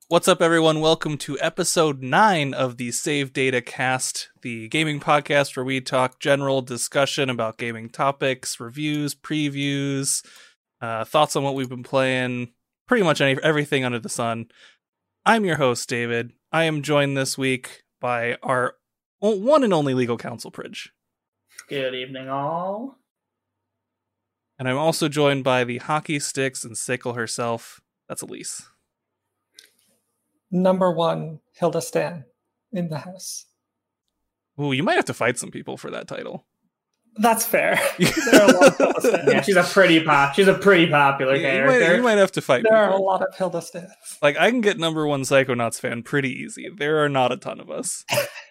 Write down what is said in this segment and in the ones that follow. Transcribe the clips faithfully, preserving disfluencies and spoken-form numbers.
What's up, everyone? Welcome to episode nine of the Save Data Cast, the gaming podcast where we talk general discussion about gaming topics, reviews, previews, uh, thoughts on what we've been playing, pretty much any, everything under the sun. I'm your host, David. I am joined this week by our one and only legal counsel, Pridge. Good evening, all. And I'm also joined by the hockey sticks and sickle herself. That's Elise. Number one, Hilda Stan in the house. Ooh, you might have to fight some people for that title. That's fair. There are a lot of Hilda Stans. Yeah, she's a pretty pop. She's a pretty popular Yeah, you, character. might, you might have to fight. There people. are a lot of Hilda Stans. Like, I can get number one Psychonauts fan pretty easy. There are not a ton of us.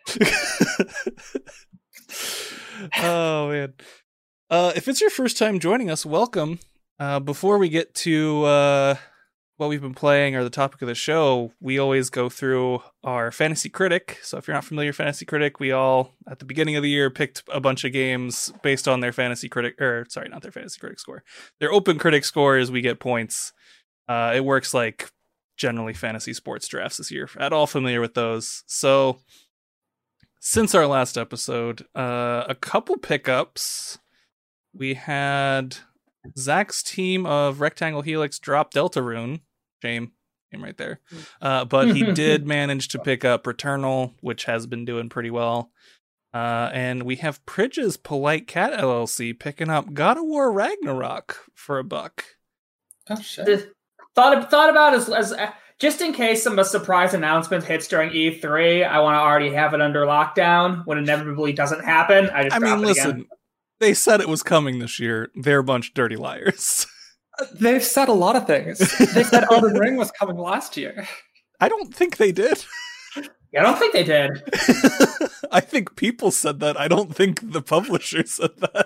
Oh man. Uh, if it's your first time joining us, welcome. Uh, before we get to uh, what we've been playing or the topic of the show, we always go through our Fantasy Critic. So if you're not familiar with Fantasy Critic, we all, at the beginning of the year, picked a bunch of games based on their Fantasy Critic, or sorry, not their Fantasy Critic score. Their Open Critic scores, we get points. Uh, it works like generally fantasy sports drafts this year. At all familiar with those. So since our last episode, uh, a couple pickups. We had Zach's team of Rectangle Helix drop Deltarune. Shame. Shame right there. Uh, but he did manage to pick up Returnal, which has been doing pretty well. Uh, and we have Pridge's Polite Cat L L C picking up God of War Ragnarok for a buck. Oh, shit. This- thought thought about as, as uh, just in case some surprise announcement hits during E three, I want to already have it under lockdown when inevitably doesn't happen. I just I drop mean, it listen, again. they said it was coming this year. They're a bunch of dirty liars. They've said a lot of things. They said Elden Ring was coming last year. I don't think they did. Yeah, I don't think they did. I think people said that. I don't think the publisher said that.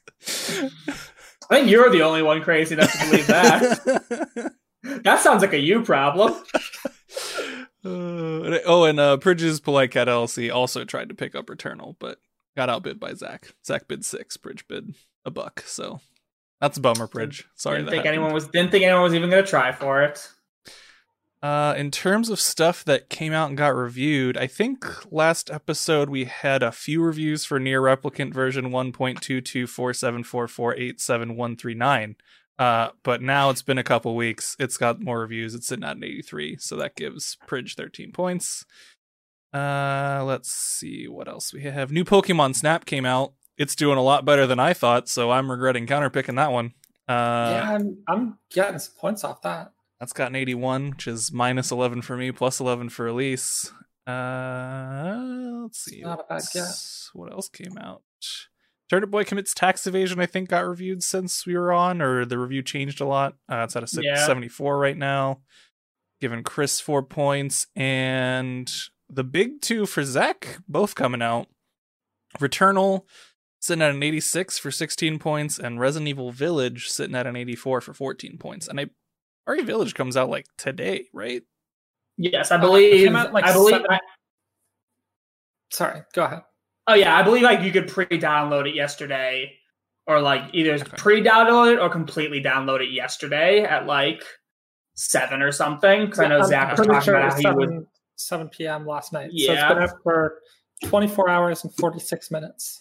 I think you're the only one crazy enough to believe that. That sounds like a you problem. Uh, oh, and uh, Pridge's Polite Cat L L C also tried to pick up Returnal, but got outbid by Zach. Zach bid six, Pridge bid a buck. So that's a bummer, Pridge. Sorry Didn't that think happened. anyone was didn't think anyone was even going to try for it. Uh, in terms of stuff that came out and got reviewed, I think last episode we had a few reviews for Nier Replicant version one point two two four seven four four eight seven one three nine. Uh, but now it's been a couple weeks. It's got more reviews. It's sitting at an eighty-three, so that gives Pridge thirteen points. Uh, let's see what else we have. New Pokemon Snap came out. It's doing a lot better than I thought, so I'm regretting counterpicking that one. Uh, yeah, I'm, I'm getting some points off that. That's got an eighty-one, which is minus eleven for me, plus eleven for Elise. Uh, let's see. Not a bad what's- guess. What else came out? Turnip Boy Commits Tax Evasion, I think, got reviewed since we were on, or the review changed a lot. Uh, it's at a Yeah. seventy-four right now. Giving Chris four points. And the big two for Zach, both coming out. Returnal sitting at an eighty-six for sixteen points, and Resident Evil Village sitting at an eighty-four for fourteen points. And I R E Village comes out like today, right? Yes, I Uh, it believe. came out, like, I believe. seven- I, Sorry, go ahead. oh yeah, I believe like you could pre-download it yesterday, or like either Okay. pre-download it or completely download it yesterday at like seven or something. Because I know I'm Zach was pretty talking sure it about was how he would. seven, seven p.m. last night. So Yeah. it's been up for twenty-four hours and forty-six minutes.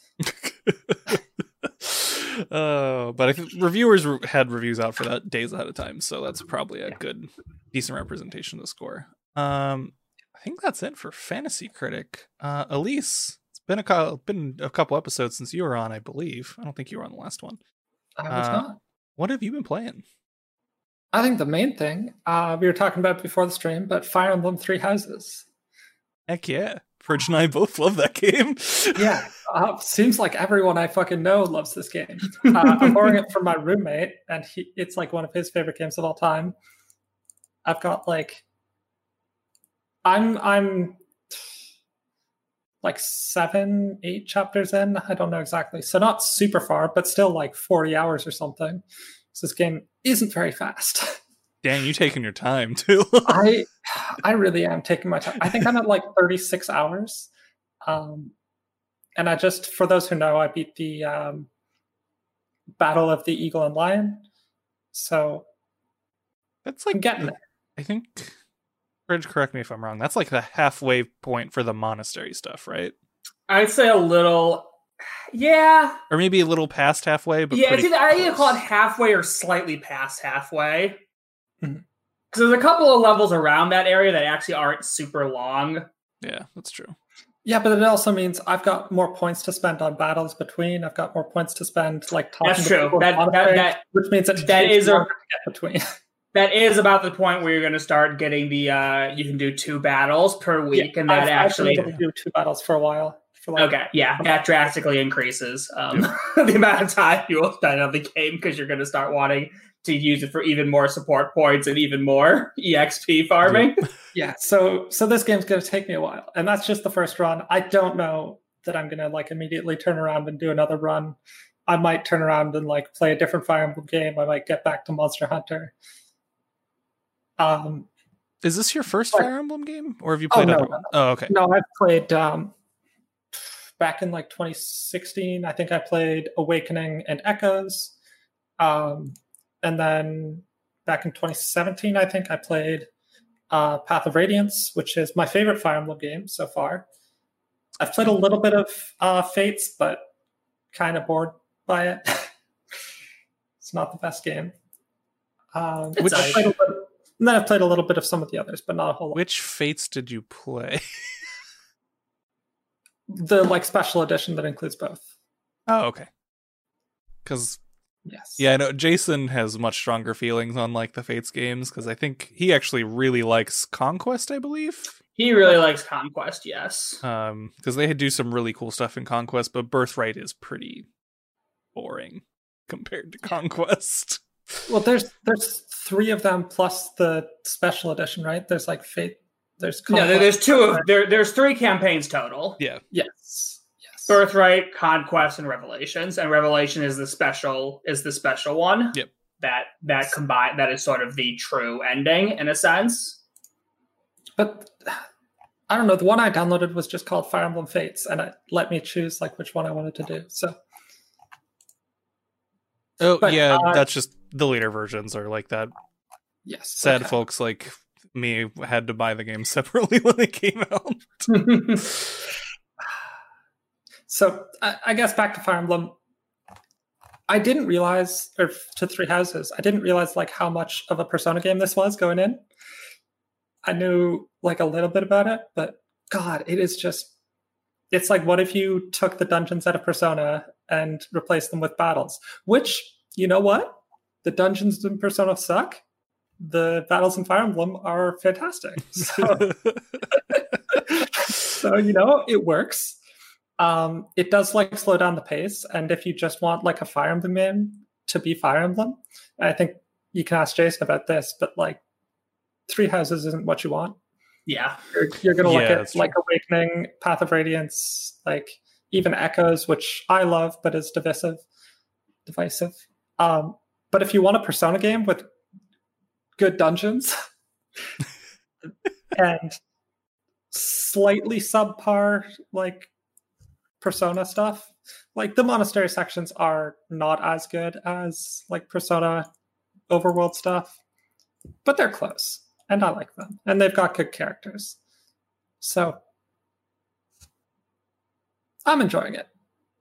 uh, but I think reviewers re- had reviews out for that days ahead of time, so that's probably a good, decent representation of the score. Um, I think that's it for Fantasy Critic. Uh, Elise, it's been a co- been a couple episodes since you were on, I believe. I don't think you were on the last one. I was Uh, not. What have you been playing? I think the main thing uh, we were talking about before the stream, but Fire Emblem Three Houses. Heck yeah, Pridge and I both love that game. Yeah, uh, seems like everyone I fucking know loves this game. Uh, I'm borrowing it from my roommate, and he, it's like one of his favorite games of all time. I've got like, I'm I'm like seven, eight chapters in. I don't know exactly, so not super far, but still like forty hours or something. So this game isn't very fast. Dang, you taking your time too. I I really am taking my time. I think I'm at like thirty-six hours. Um, and I just, for those who know, I beat the um, Battle of the Eagle and Lion. So That's I'm like getting there. I think Bridge, correct me if I'm wrong. That's like the halfway point for the monastery stuff, right? I'd say a little, yeah, or maybe a little past halfway. But yeah, it's either, I either call it close. halfway or slightly past halfway. Because Mhm. there's a couple of levels around that area that actually aren't super long. Yeah, that's true. Yeah, but it also means I've got more points to spend on battles between. I've got more points to spend like talking That's to true. people That- on that- stage, that- which means that, that is a- longer to get between. That is about the point where you're going to start getting the, uh, you can do two battles per week, Yeah, and that I've, actually... I've been able to do two battles for a while. For like, Okay, yeah, that drastically increases um, the amount of time you will spend on the game because you're going to start wanting to use it for even more support points and even more E X P farming. Yeah, so so this game's going to take me a while, and that's just the first run. I don't know that I'm going to like immediately turn around and do another run. I might turn around and like play a different Fire Emblem game. I might get back to Monster Hunter. Um, Is this your first But- Fire Emblem game, or have you Oh, played no, other no, ones? Oh, okay. no, I've played um, back in like twenty sixteen. I think I played Awakening and Echoes, um, and then back in twenty seventeen, I think I played uh, Path of Radiance, which is my favorite Fire Emblem game so far. I've played a little bit of uh, Fates, but kind of bored by it. It's not the best game. Um, It's I've played a little, and then I've played a little bit of some of the others, but not a whole lot. Which Fates did you play? The like special edition that includes both. Oh, okay. Because Yes. yeah, I know Jason has much stronger feelings on like the Fates games because I think he actually really likes Conquest, I believe. He really likes Conquest, yes. Um, because they do some really cool stuff in Conquest, but Birthright is pretty boring compared to Conquest. Well, there's there's three of them plus the special edition, right? There's like Fate. There's No, there, Conquest. there's two of there. There's three campaigns total: Yeah. Yes. Yes. Birthright, Conquest, and Revelations. And Revelation is the special is the special one. Yep. That that combine that is sort of the true ending in a sense. But I don't know. The one I downloaded was just called Fire Emblem Fates, and it let me choose like which one I wanted to do. So Oh But, yeah, uh, that's just the later versions are like that. yes, Sad okay. folks like me had to buy the game separately when they came out. So I, I guess back to Fire Emblem. I didn't realize, or to Three Houses, I didn't realize like how much of a Persona game this was going in. I knew like a little bit about it, but God, it is just, it's like, what if you took the dungeons out of Persona and replaced them with battles? Which, you know what? The dungeons in Persona suck. The battles in Fire Emblem are fantastic. So, so you know, it works. Um, it does like slow down the pace, and if you just want like a Fire Emblem game to be Fire Emblem, I think you can ask Jason about this, but like Three Houses isn't what you want. Yeah. You're, you're gonna Yeah, look that's at like Awakening, Path of Radiance, like even Echoes, which I love but is divisive, divisive. Um, but if you want a Persona game with good dungeons and slightly subpar like Persona stuff, like the monastery sections are not as good as like Persona overworld stuff, but they're close and I like them and they've got good characters, so I'm enjoying it.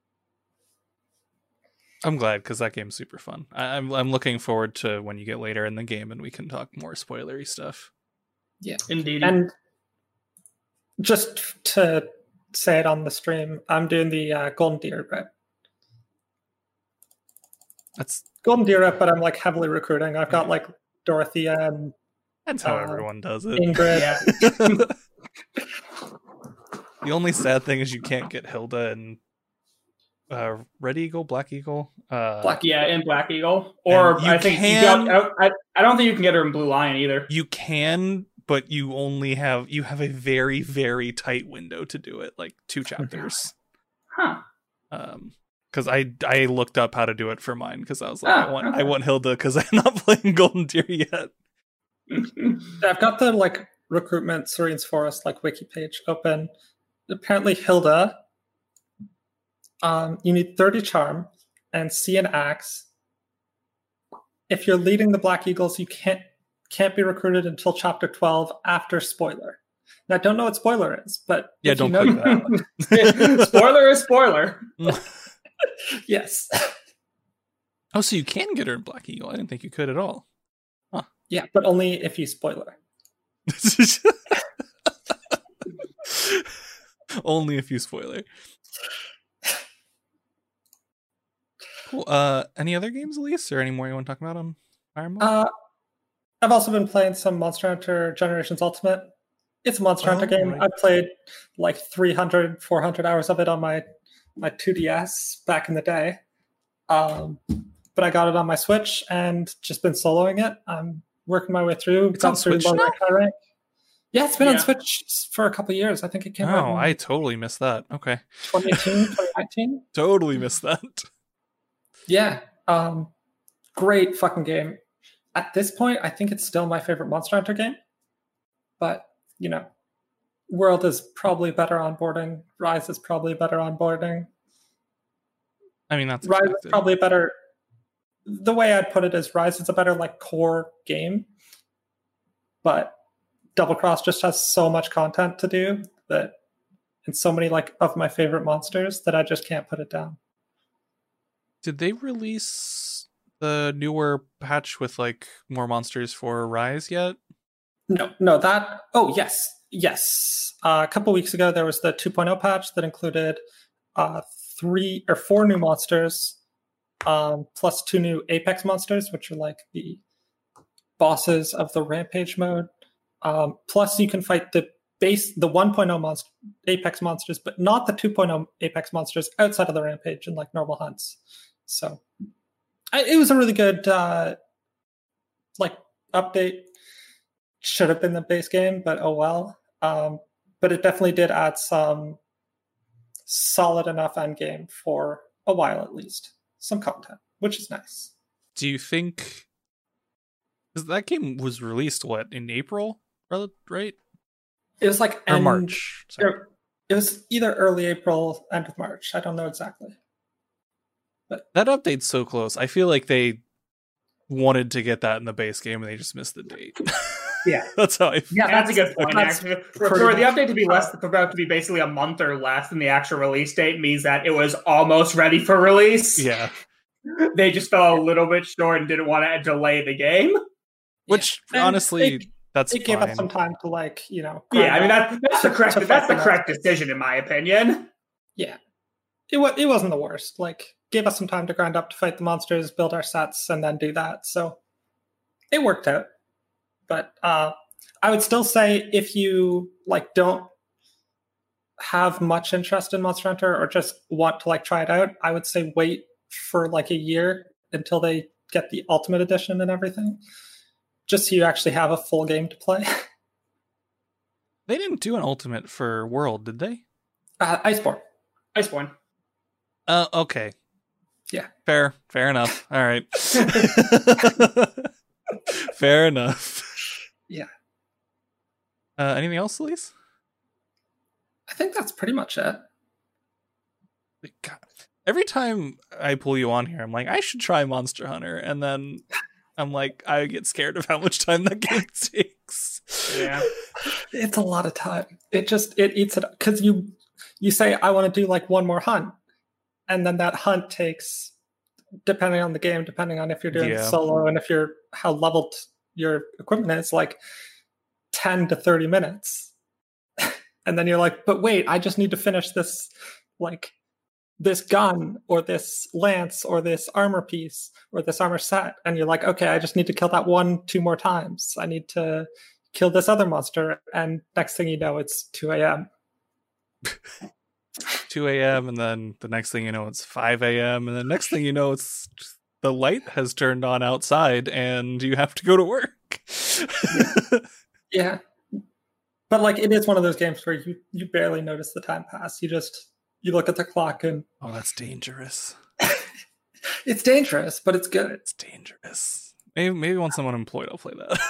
I'm glad because that game's super fun. I, I'm I'm looking forward to when you get later in the game and we can talk more spoilery stuff. Yeah. Indeed. And just to say it on the stream, I'm doing the uh, Golden Deer route. That's Golden Deer route, but I'm like heavily recruiting. I've got like Dorothea and that's how Uh, everyone does it. Ingrid. yeah. The only sad thing is you can't get Hilda and uh, Red Eagle, Black Eagle. Uh, Black Yeah, in Black Eagle. Or And you I think you can- got, I, I don't think you can get her in Blue Lion either. You can, but you only have you have a very very tight window to do it, like two chapters. Huh. Um, because I I looked up how to do it for mine because I was like I Ah, want okay. I want Hilda because I'm not playing Golden Deer yet. I've got the like recruitment Serene's Forest like wiki page open. Apparently Hilda, um, you need thirty charm and see an axe. If you're leading the Black Eagles, you can't can't be recruited until chapter twelve after spoiler. Now, I don't know what spoiler is, but Yeah, if don't you know click that. Spoiler is spoiler. Yes. Oh, so you can get her in Black Eagle. I didn't think you could at all. Yeah, but only if you spoiler. Only if you spoiler. Cool. Uh, any other games, Elise, or any more you want to talk about on Iron Man? Uh, I've also been playing some Monster Hunter Generations Ultimate. It's a Monster Oh, Hunter game. right. I played like three hundred, four hundred hours of it on my, my two D S back in the day. Um, but I got it on my Switch and just been soloing it. I'm working my way through. It's on through Switch low now? rank, high rank. Yeah, it's been Yeah. on Switch for a couple of years. I think it came out Oh, in I totally missed that. Okay. twenty eighteen, twenty nineteen. Totally missed that. Yeah. Um, great fucking game. At this point, I think it's still my favorite Monster Hunter game. But, you know, World is probably better onboarding. Rise is probably better onboarding. I mean, that's Rise expected. is probably better. The way I'd put it is Rise is a better like core game. But Double Cross just has so much content to do that and so many like of my favorite monsters that I just can't put it down. Did they release the newer patch with like more monsters for Rise yet? No, no, that. Oh, yes, yes. Uh, a couple weeks ago, there was the two point oh patch that included uh, three or four new monsters, um, plus two new Apex monsters, which are like the bosses of the Rampage mode. Um, plus, you can fight the base, the one point oh monster, Apex monsters, but not the two point oh Apex monsters outside of the Rampage and like normal hunts. So, I, it was a really good uh, like update. Should have been the base game, but oh well. Um, but it definitely did add some solid enough end game for a while at least. Some content, which is nice. Do you think... Because that game was released, what, in April? Right? It was like Or end, March. Sorry. It was either early April, end of March. I don't know exactly. But That update's so close. I feel like they wanted to get that in the base game and they just missed the date. Yeah. That's how I feel. Yeah, that's, a good point. that's Actually, for, pretty for the much- update to be less, for about to be basically a month or less than the actual release date means that it was almost ready for release. Yeah. They just fell a little bit short and didn't want to delay the game. Which, And honestly, it, that's it gave fine. us some time to like, you know. Yeah, I mean grind that, that's the to- correct to that's the fight correct monsters. decision in my opinion. Yeah. It, wa- it wasn't the worst. Like, gave us some time to grind up to fight the monsters, build our sets, and then do that. So it worked out. But uh, I would still say if you like don't have much interest in Monster Hunter or just want to like try it out, I would say wait for like a year until they get the Ultimate Edition and everything. Just so you actually have a full game to play. They didn't do an ultimate for World, did they? Uh, Iceborne. Iceborne. Uh, okay. Yeah. Fair. Fair enough. All right. Fair enough. Yeah. Uh, anything else, Elise? I think that's pretty much it. God. Every time I pull you on here, I'm like, I should try Monster Hunter, and then I'm like, I get scared of how much time that game takes. Yeah. It's a lot of time. It just it eats it because you you say I want to do like one more hunt, and then that hunt takes, depending on the game, depending on if you're doing Yeah. solo and if you're how leveled your equipment is, like ten to thirty minutes, and then you're like, but wait, I just need to finish this like this gun or this lance or this armor piece or this armor set, and you're like, okay, I just need to kill that one two more times. I need to kill this other monster, and next thing you know, it's two a.m. two a.m. and then the next thing you know, it's five a.m. and the next thing you know, it's the light has turned on outside and you have to go to work. Yeah, but like it is one of those games where you you barely notice the time pass. You just you look at the clock and Oh, that's dangerous. it's dangerous, but it's good. It's dangerous. Maybe, maybe once I'm unemployed, I'll play that.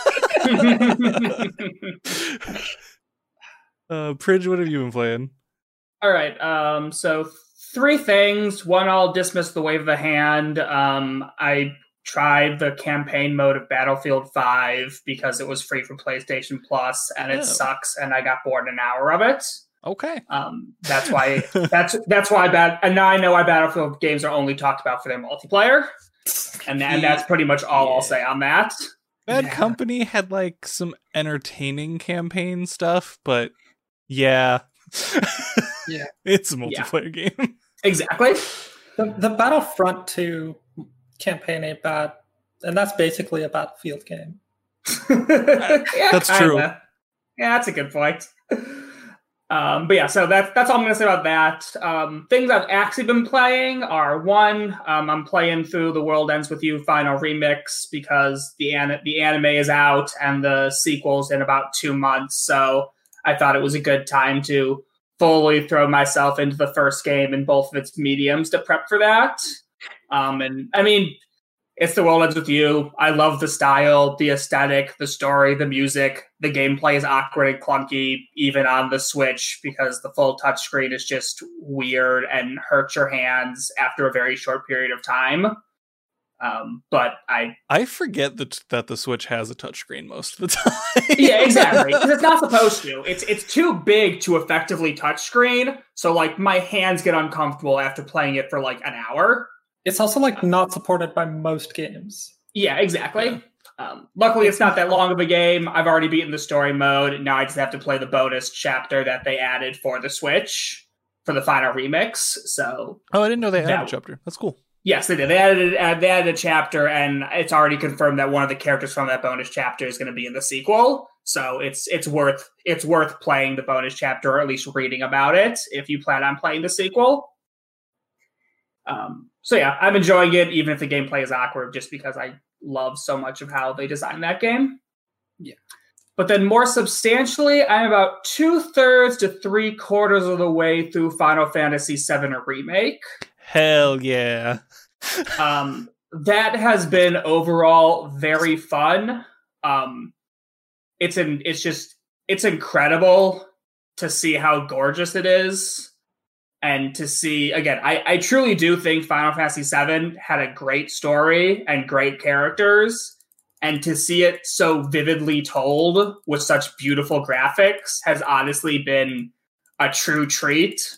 uh, Pridge, what have you been playing? All right. Um, so three things. One, I'll dismiss the wave of the hand. Um, I tried the campaign mode of Battlefield five because it was free for PlayStation Plus, and it Oh. sucks, and I got bored an hour of it. Okay. Um, that's why that's that's why bad. And now I know why Battlefield games are only talked about for their multiplayer, and and that's pretty much all Yeah. I'll say on that. Bad Yeah. Company had like some entertaining campaign stuff, but yeah. Yeah. It's a multiplayer game. Exactly. The, the Battlefront two campaign ain't bad, and that's basically a Battlefield game. Yeah, That's kinda. true. Yeah, that's a good point. Um, but yeah, so that's that's all I'm going to say about that. Um, things I've actually been playing are one, um, I'm playing through The World Ends With You Final Remix because the an- the anime is out and the sequel's in about two months. So I thought it was a good time to fully throw myself into the first game in both of its mediums to prep for that. Um, and I mean, it's The World Ends With You. I love the style, the aesthetic, the story, the music. The gameplay is awkward and clunky, even on the Switch, because the full touchscreen is just weird and hurts your hands after a very short period of time. Um, but I, I forget that that the Switch has a touchscreen most of the time. yeah, exactly, because it's not supposed to. It's it's too big to effectively touchscreen. So like my hands get uncomfortable after playing it for like an hour. It's also like not supported by most games. Yeah, exactly. Yeah. Um, luckily, it's not that long of a game. I've already beaten the story mode. Now I just have to play the bonus chapter that they added for the Switch for the final remix. So, Oh, I didn't know they added That- a chapter. That's cool. yes, they did. They added, uh, they added a chapter, and it's already confirmed that one of the characters from that bonus chapter is going to be in the sequel. So it's it's worth it's worth playing the bonus chapter, or at least reading about it if you plan on playing the sequel. Um, so yeah, I'm enjoying it, even if the gameplay is awkward, just because I love so much of how they designed that game. Yeah. But then more substantially, I'm about two thirds to three quarters of the way through Final Fantasy seven Remake. Hell yeah. Um, that has been overall very fun. Um, it's an, it's just, it's incredible to see how gorgeous it is. And to see, again, I, I truly do think Final Fantasy seven had a great story and great characters. And to see it so vividly told with such beautiful graphics has honestly been a true treat.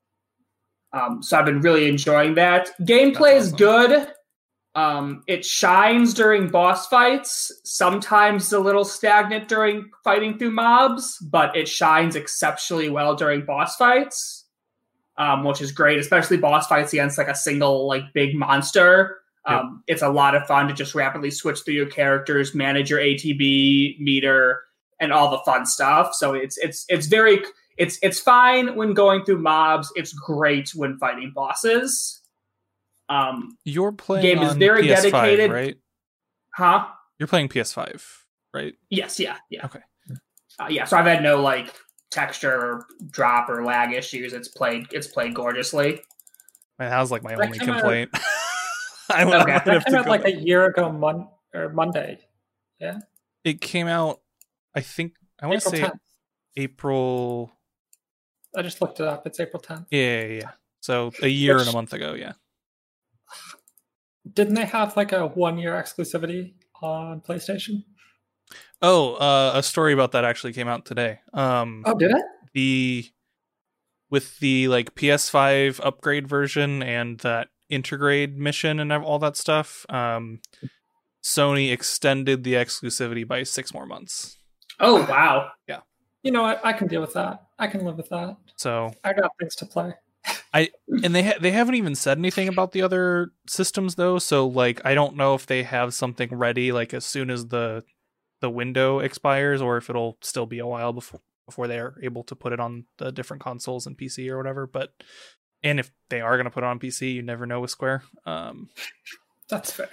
Um, so I've been really enjoying that. Gameplay That's is awesome. good. Um, it shines during boss fights. Sometimes it's a little stagnant during fighting through mobs, but it shines exceptionally well during boss fights. Um, which is great, especially boss fights against like a single like big monster. Um, It's a lot of fun to just rapidly switch through your characters, manage your A T B meter, and all the fun stuff. So it's it's it's very it's it's fine when going through mobs. It's great when fighting bosses. Um, You're playing Game is on very P S five, dedicated. right? huh? You're playing P S five, right? Yes, yeah, yeah. Okay. Uh, yeah, so I've had no like texture or drop or lag issues. It's played it's played gorgeously. Man, that was like my That only came out- complaint. I would, Okay. I would That have came to out go like back. a year ago, mon- or Monday. It came out, I think, I want to April say tenth. April. I just looked it up. It's April tenth. Yeah, yeah, yeah. So a year and a Which- month ago, yeah. Didn't they have like a one year exclusivity on PlayStation? Oh, uh, a story about that actually came out today. Um, Oh, did it? the with the like P S five upgrade version and that intergrade mission and all that stuff. Um, Sony extended the exclusivity by six more months. Oh wow! You know what? I can deal with that. I can live with that. So, I got things to play. and they ha- they haven't even said anything about the other systems though. So, like, I don't know if they have something ready like as soon as the the window expires, or if it'll still be a while before before they are able to put it on the different consoles and P C or whatever. But and if they are going to put it on P C, you never know with Square. Um, That's fair.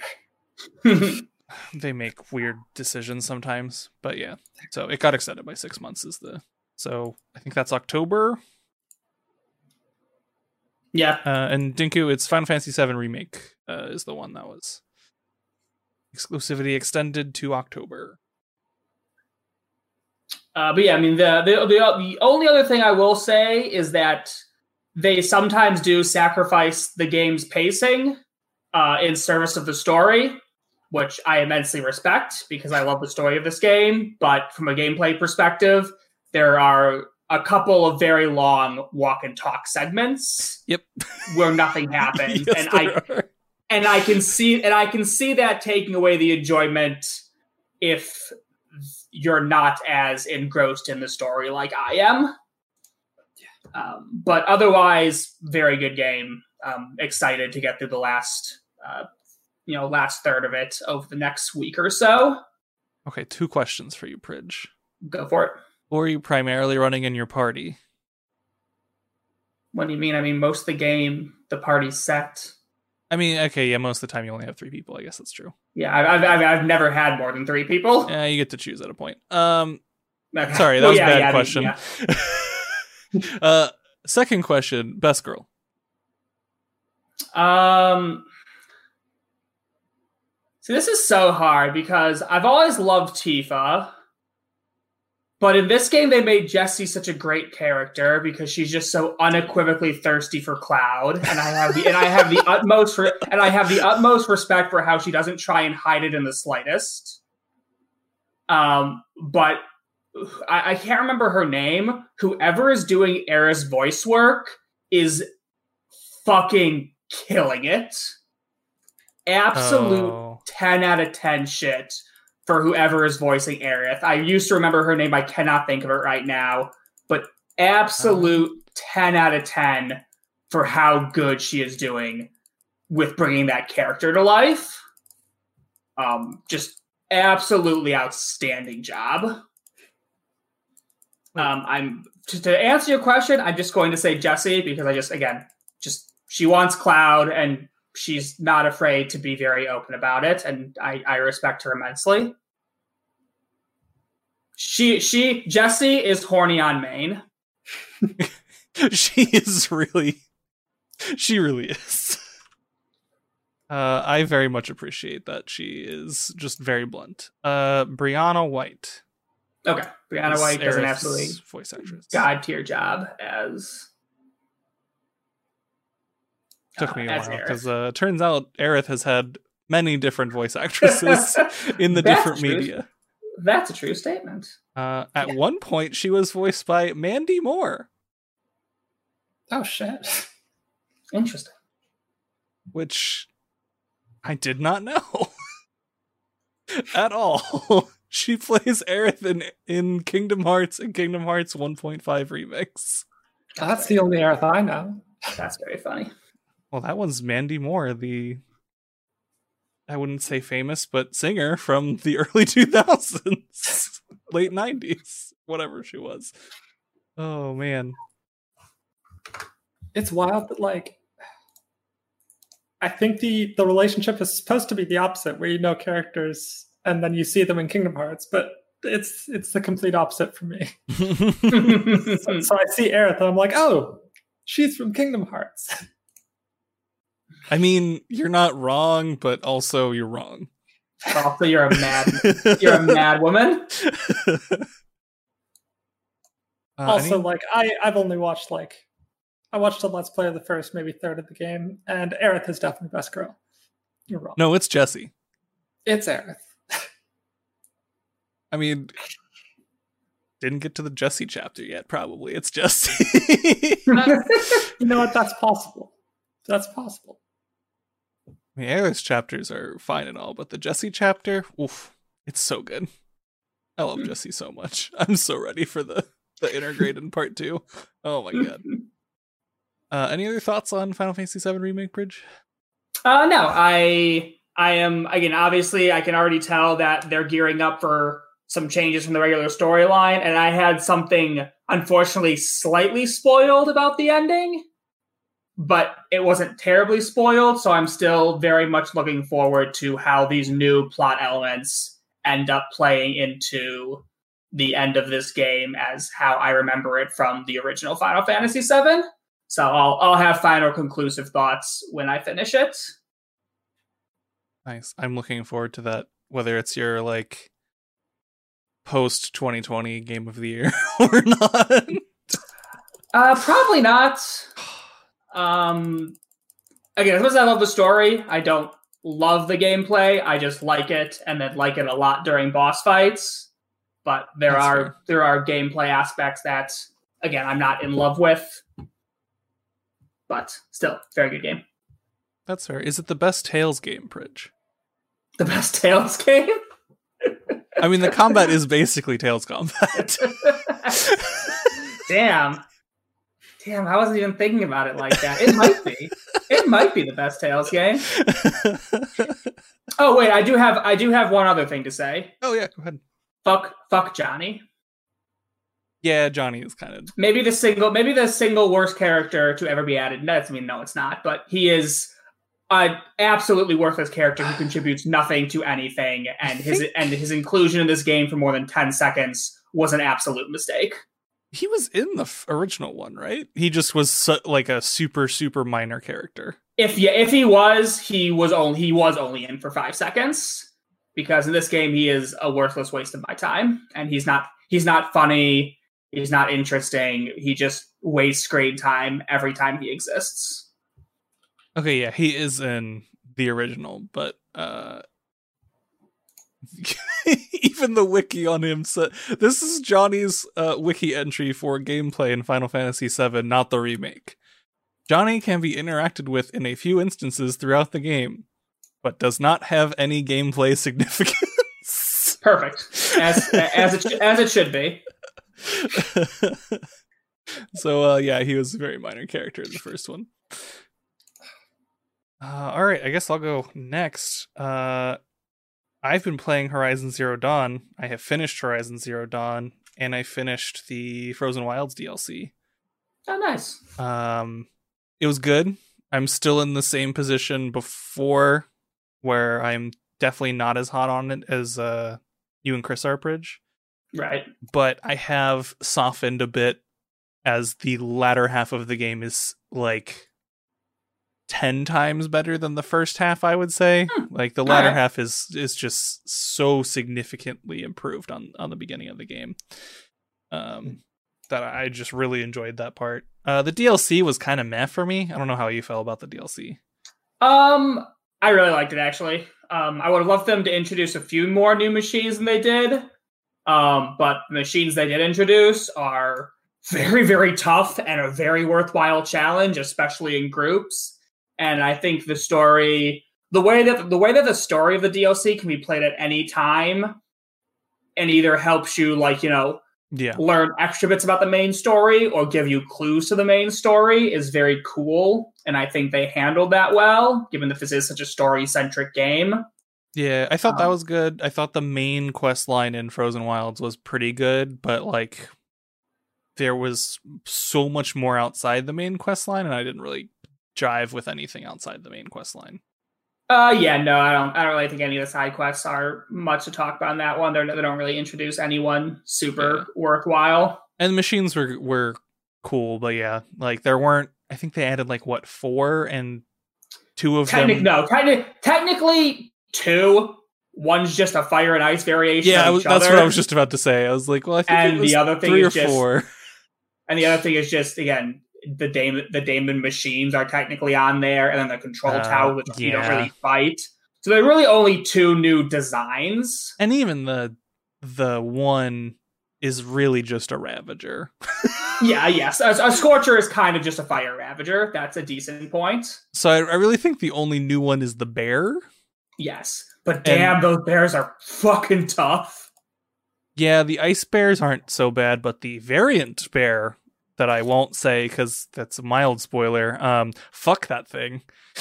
they make weird decisions sometimes, but yeah. So it got extended by six months. Is the so I think that's October. Yeah, Uh, and Dinku, it's Final Fantasy seven Remake uh, is the one that was exclusivity extended to October. uh, but yeah, I mean the, the the the only other thing I will say is that they sometimes do sacrifice the game's pacing uh, in service of the story. which I immensely respect because I love the story of this game. But from a gameplay perspective, there are a couple of very long walk and talk segments. Yep. Where nothing happens, Yes, and there I are. and I can see and I can see that taking away the enjoyment if you're not as engrossed in the story like I am. Um, but otherwise, very good game. Um, excited to get through the last, uh, you know, last third of it over the next week or so. Okay, two questions for you, Pridge. Go for it. Who are you primarily running in your party? What do you mean? I mean, most of the game, the party's set. I mean, okay, yeah, most of the time you only have three people. I guess that's true. Yeah, I've I've, I've never had more than three people. Yeah, you get to choose at a point. Um, Okay. sorry, that Well, was yeah, a bad yeah, I mean, question. yeah. uh, second question, best girl. Um, see, this is so hard because I've always loved Tifa, but in this game they made Jessie such a great character because she's just so unequivocally thirsty for Cloud, and I have the and I have the utmost re- and I have the utmost respect for how she doesn't try and hide it in the slightest. Um, but I, I can't remember her name. Whoever is doing Aerith's voice work is fucking killing it. Absolute Oh. ten out of ten shit for whoever is voicing Aerith. I used to remember her name. I cannot think of it right now. But absolute Um. ten out of ten for how good she is doing with bringing that character to life. Um, just absolutely outstanding job. Um, I'm to, to answer your question, I'm just going to say Jessie because I just, again, just she wants Cloud and she's not afraid to be very open about it, and I, I respect her immensely. She she Jessie is horny on main. She is really, she really is. Uh, I very much appreciate that she is just very blunt. Uh, Brianna White. Okay, Brianna is White does an Aerith's absolutely voice actress. god tier job as. Took me uh, a as while Aerith. because uh, it turns out Aerith has had many different voice actresses in the That's different true. media. That's a true statement. Uh, at Yeah. one point, she was voiced by Mandy Moore, Oh shit. Interesting. which I did not know at all. She plays Aerith in, in Kingdom Hearts and Kingdom Hearts one point five Remix. That's the only Aerith I know. That's very funny. Well, that one's Mandy Moore, the, I wouldn't say famous, but singer from the early two thousands, late nineties, whatever she was. Oh, man. It's wild that like I think the the relationship is supposed to be the opposite, where you know characters and then you see them in Kingdom Hearts, but it's it's the complete opposite for me. So, so I see Aerith and I'm like, oh, she's from Kingdom Hearts. I mean, you're not wrong, but also you're wrong. Also, you're a mad, you're a mad woman. Uh, also, any- like I I've only watched like I watched a Let's Play of the first maybe third of the game, and Aerith is definitely best girl. You're wrong. no, it's Jesse. It's Aerith. I mean, didn't get to the Jesse chapter yet, probably. It's Jesse. You know what? That's possible. That's possible. I mean, Aerith's chapters are fine and all, but the Jesse chapter, oof, it's so good. I love Hmm. Jesse so much. I'm so ready for the, the Intergrade in part two. Oh my god. Uh, any other thoughts on Final Fantasy seven Remake, Bridge? Uh, no, I I am again. Obviously, I can already tell that they're gearing up for some changes from the regular storyline, and I had something unfortunately slightly spoiled about the ending, but it wasn't terribly spoiled. So I'm still very much looking forward to how these new plot elements end up playing into the end of this game as how I remember it from the original Final Fantasy seven. So I'll I'll have final conclusive thoughts when I finish it. Nice. I'm looking forward to that, whether it's your, like, post twenty twenty Game of the Year or not. Uh, probably not. Um, again, as much as I love the story, I don't love the gameplay. I just like it, and then like it a lot during boss fights. But there That's are fair. there are gameplay aspects that, again, I'm not in love with. But still, very good game. That's fair. Is it the best Tales game, Pridge? The best Tales game? I mean, the combat is basically Tales combat. Damn. Damn, I wasn't even thinking about it like that. It might be. It might be the best Tales game. Oh wait, I do have I do have one other thing to say. Oh yeah, go ahead. Fuck fuck Johnny. Yeah, Johnny is kind of Maybe the single maybe the single worst character to ever be added. That's I mean, no, it's not, but he is an absolutely worthless character who contributes nothing to anything, and his think- and his inclusion in this game for more than ten seconds was an absolute mistake. he was in the f- original one, right? He just was su- like a super super minor character. If yeah, if he was, he was only he was only in for five seconds because in this game he is a worthless waste of my time, and he's not he's not funny, he's not interesting. He just wastes screen time every time he exists. Okay, yeah, he is in the original, but uh even the wiki on him said this is Johnny's uh, wiki entry for gameplay in Final Fantasy seven, not the remake. Johnny can be interacted with in a few instances throughout the game, but does not have any gameplay significance. Perfect, as as it sh- as it should be. So uh, yeah, he was a very minor character in the first one. Uh, all right, I guess I'll go next. Uh, I've been playing Horizon Zero Dawn. I have finished Horizon Zero Dawn, and I finished the Frozen Wilds D L C. Oh, nice. Um, it was good. I'm still in the same position before, where I'm definitely not as hot on it as uh, you and Chris Arpridge. Right. But I have softened a bit as the latter half of the game is like ten times better than the first half, I would say. Hmm. Like the latter Alright. half is is just so significantly improved on on the beginning of the game. Um that I just really enjoyed that part. Uh the D L C was kind of meh for me. I don't know how you felt about the D L C. Um, I really liked it actually. Um, I would have loved them to introduce a few more new machines than they did. Um, but the machines they did introduce are very, very tough and a very worthwhile challenge, especially in groups. And I think the story, the way that the way that the story of the D L C can be played at any time, and either helps you, like, you know, Yeah. learn extra bits about the main story or give you clues to the main story, is very cool. And I think they handled that well, given that this is such a story-centric game. Yeah, I thought that Um, was good. I thought the main quest line in Frozen Wilds was pretty good, but like there was so much more outside the main quest line, and I didn't really jive with anything outside the main quest line. Uh, yeah, no, I don't. I don't really think any of the side quests are much to talk about in that one. They're, they don't really introduce anyone super Yeah. worthwhile. And the machines were were cool, but yeah, like there weren't. I think they added like what four, and two of Technic- them. no, techni- technically two. One's just a fire and ice variation. Yeah, I of was, each that's other. what I was just about to say. I was like, well, I think And it was the other thing three or is just- four. And the other thing is just, again, the Damon the Damon machines are technically on there, and then the control Uh, tower, which you don't yeah. really fight. So there are really only two new designs. And even the the one is really just a Ravager. Yeah, yes. A, a Scorcher is kind of just a Fire Ravager. That's a decent point. So I, I really think the only new one is the bear. Yes. But damn, those bears are fucking tough. Yeah, the ice bears aren't so bad, but the variant bear that I won't say because that's a mild spoiler. Um, fuck that thing.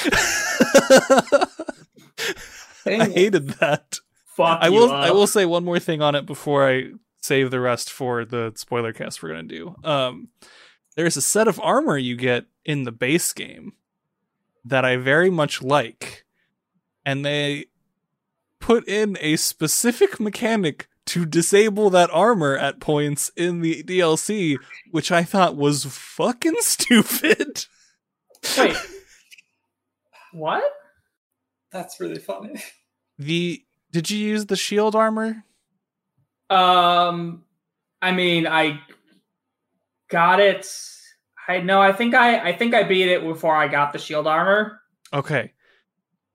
I hated that. Fuck I you will. up. I will say one more thing on it before I save the rest for the spoiler cast we're gonna do. Um, there's a set of armor you get in the base game that I very much like, and they put in a specific mechanic to disable that armor at points in the D L C, which I thought was fucking stupid. Wait. What? That's really funny. The did you use the shield armor? Um, I mean, I got it. I no, I think I, I think I beat it before I got the shield armor. Okay.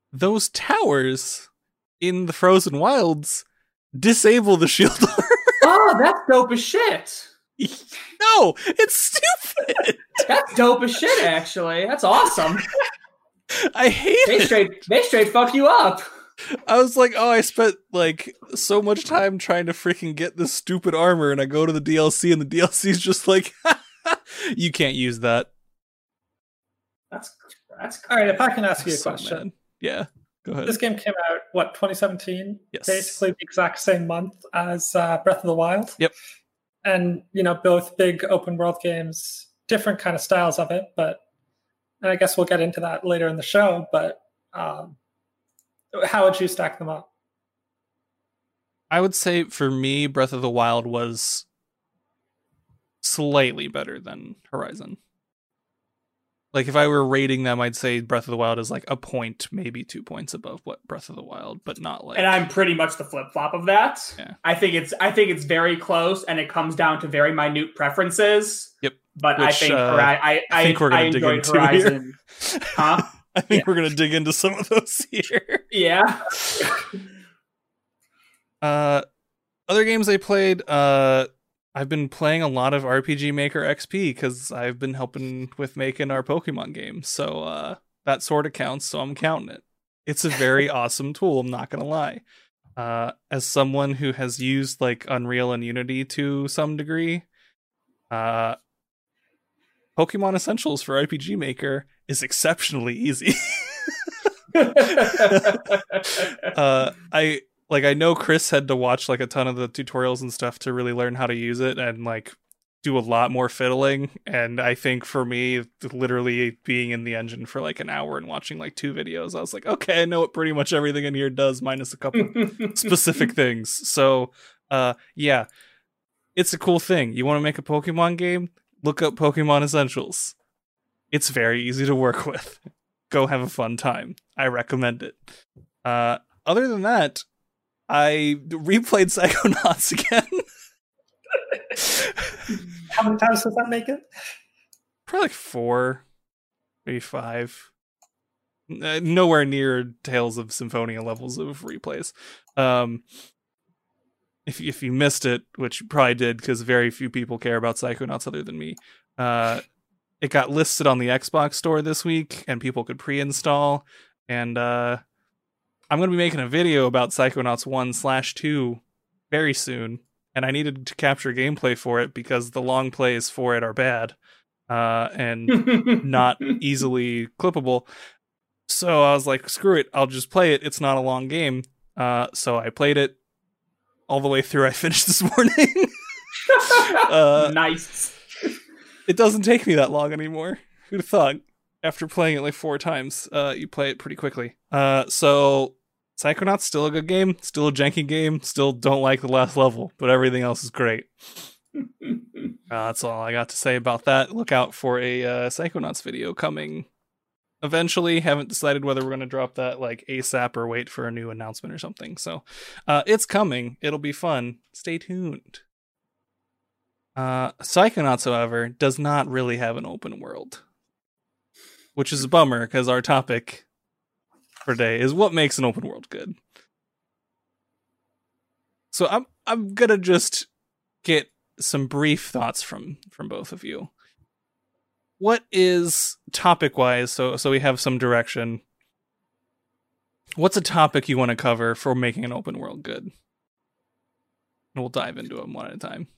those towers in the Frozen Wilds disable the shield armor. Oh, that's dope as shit. No, it's stupid. That's dope as shit, actually. That's awesome. I hate they it. Straight, they straight fuck you up. I was like, oh, I spent like so much time trying to freaking get this stupid armor, and I go to the D L C, and the D L C is just like, you can't use that. That's that's all right. If I can ask you a So question, mad. Yeah, go ahead. This game came out what twenty seventeen, Yes. basically the exact same month as uh, Breath of the Wild. Yep. And you know, both big open world games, different kind of styles of it, but and I guess we'll get into that later in the show. But um, how would you stack them up? I would say for me, Breath of the Wild was slightly better than Horizon. Like, if I were rating them, I'd say Breath of the Wild is like a point, maybe two points above what Breath of the Wild, but not like. And I'm pretty much the flip flop of that. Yeah. I think it's I think it's very close, and it comes down to very minute preferences. Yep. But Which, I think uh, I I, I think we're gonna I dig enjoyed into Horizon. here. Huh? I think Yeah. we're gonna dig into some of those here. Yeah. Uh, other games I played. Uh, I've been playing a lot of R P G Maker X P because I've been helping with making our Pokemon game. So uh, that sort of counts. So I'm counting it. It's a very awesome tool. I'm not gonna lie. Uh, as someone who has used like Unreal and Unity to some degree, uh, Pokemon Essentials for R P G Maker is exceptionally easy. uh, I like I know Chris had to watch like a ton of the tutorials and stuff to really learn how to use it and like do a lot more fiddling. And I think for me, literally being in the engine for like an hour and watching like two videos, I was like, okay, I know what pretty much everything in here does, minus a couple specific things. So, uh, yeah, it's a cool thing. You want to make a Pokemon game? Look up Pokemon Essentials. It's very easy to work with. Go have a fun time. I recommend it. Uh, other than that, I replayed Psychonauts again. How many times does that make it? Probably like four, maybe five. Uh, nowhere near Tales of Symphonia levels of replays. Um, if if you missed it, which you probably did, because very few people care about Psychonauts other than me. Uh, it got listed on the Xbox store this week, and people could pre-install. And uh, I'm going to be making a video about Psychonauts one slash two very soon. And I needed to capture gameplay for it because the long plays for it are bad uh, and not easily clippable. So I was like, screw it, I'll just play it. It's not a long game. Uh, so I played it all the way through. I finished this morning. uh, nice. It doesn't take me that long anymore. Who'd have thought? After playing it like four times, uh, you play it pretty quickly. Uh, so Psychonauts still a good game, still a janky game, still don't like the last level, but everything else is great. uh, that's all I got to say about that. Look out for a uh, Psychonauts video coming eventually. Haven't decided whether we're going to drop that like ASAP or wait for a new announcement or something. So uh, it's coming. It'll be fun. Stay tuned. Uh, Psychonauts, however, does not really have an open world, which is a bummer because our topic for today is what makes an open world good. So I'm I'm gonna just get some brief thoughts from from both of you. What is topic wise? So so we have some direction. What's a topic you want to cover for making an open world good? And we'll dive into them one at a time.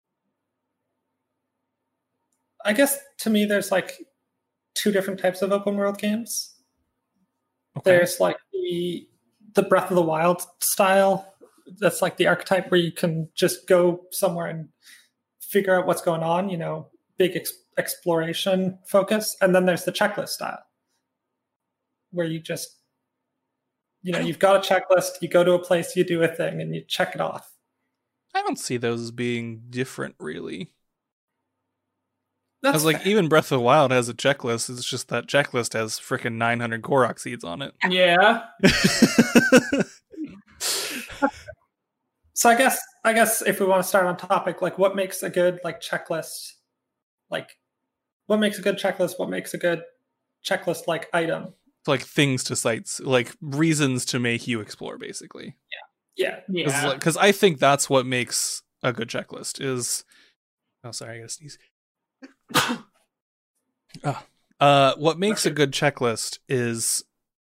I guess to me, there's like two different types of open world games. Okay. There's like the the Breath of the Wild style. That's like the archetype where you can just go somewhere and figure out what's going on, you know, big ex- exploration focus. And then there's the checklist style where you just, you know, you've got a checklist, you go to a place, you do a thing, and you check it off. I don't see those as being different, really. That's Because, like, fair. even Breath of the Wild has a checklist. It's just that checklist has freaking nine hundred Korok seeds on it. Yeah. So I guess I guess if we want to start on topic, like what makes a good like checklist, like what makes a good checklist, what makes a good checklist like item? like things to sites, like reasons to make you explore, basically. Yeah. Yeah. Because I think that's what makes a good checklist is. Oh, sorry, I gotta sneeze. oh. Uh, what makes a good checklist is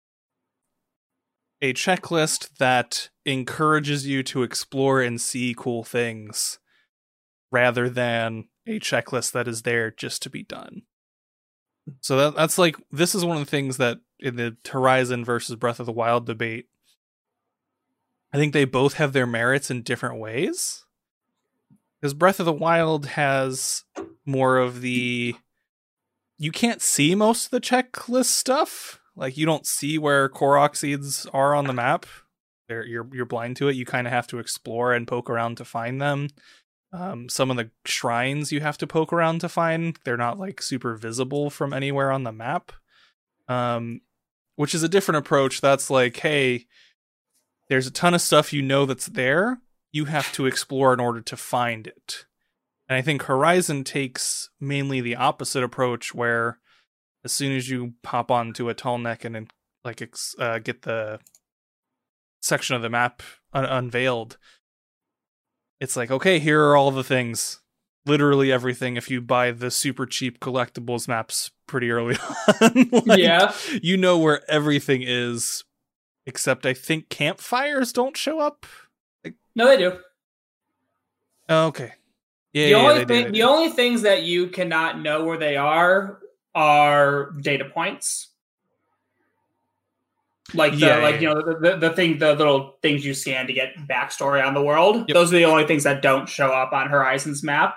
a checklist that encourages you to explore and see cool things rather than a checklist that is there just to be done. So that, that's like, this is one of the things that in the Horizon versus Breath of the Wild debate, I think they both have their merits in different ways. Because Breath of the Wild has more of the, you can't see most of the checklist stuff. Like, you don't see where Korok seeds are on the map. They're, you're you're blind to it. You kind of have to explore and poke around to find them. Um, some of the shrines you have to poke around to find. They're not like super visible from anywhere on the map. Um, which is a different approach. That's like, hey, there's a ton of stuff you know that's there. You have to explore in order to find it. And I think Horizon takes mainly the opposite approach, where as soon as you hop onto a tall neck and like uh, get the section of the map un- unveiled, it's like, okay, here are all the things. Literally everything. If you buy the super cheap collectibles maps pretty early on, like, yeah, you know where everything is. Except I think campfires don't show up. Like, no, they do. oh, okay. Yeah, the yeah, only they thing, do, they the do. only things that you cannot know where they are are data points. Like the Yeah, like yeah, you know the, the the thing the little things you scan to get backstory on the world. Yep. Those are the only things that don't show up on Horizon's map.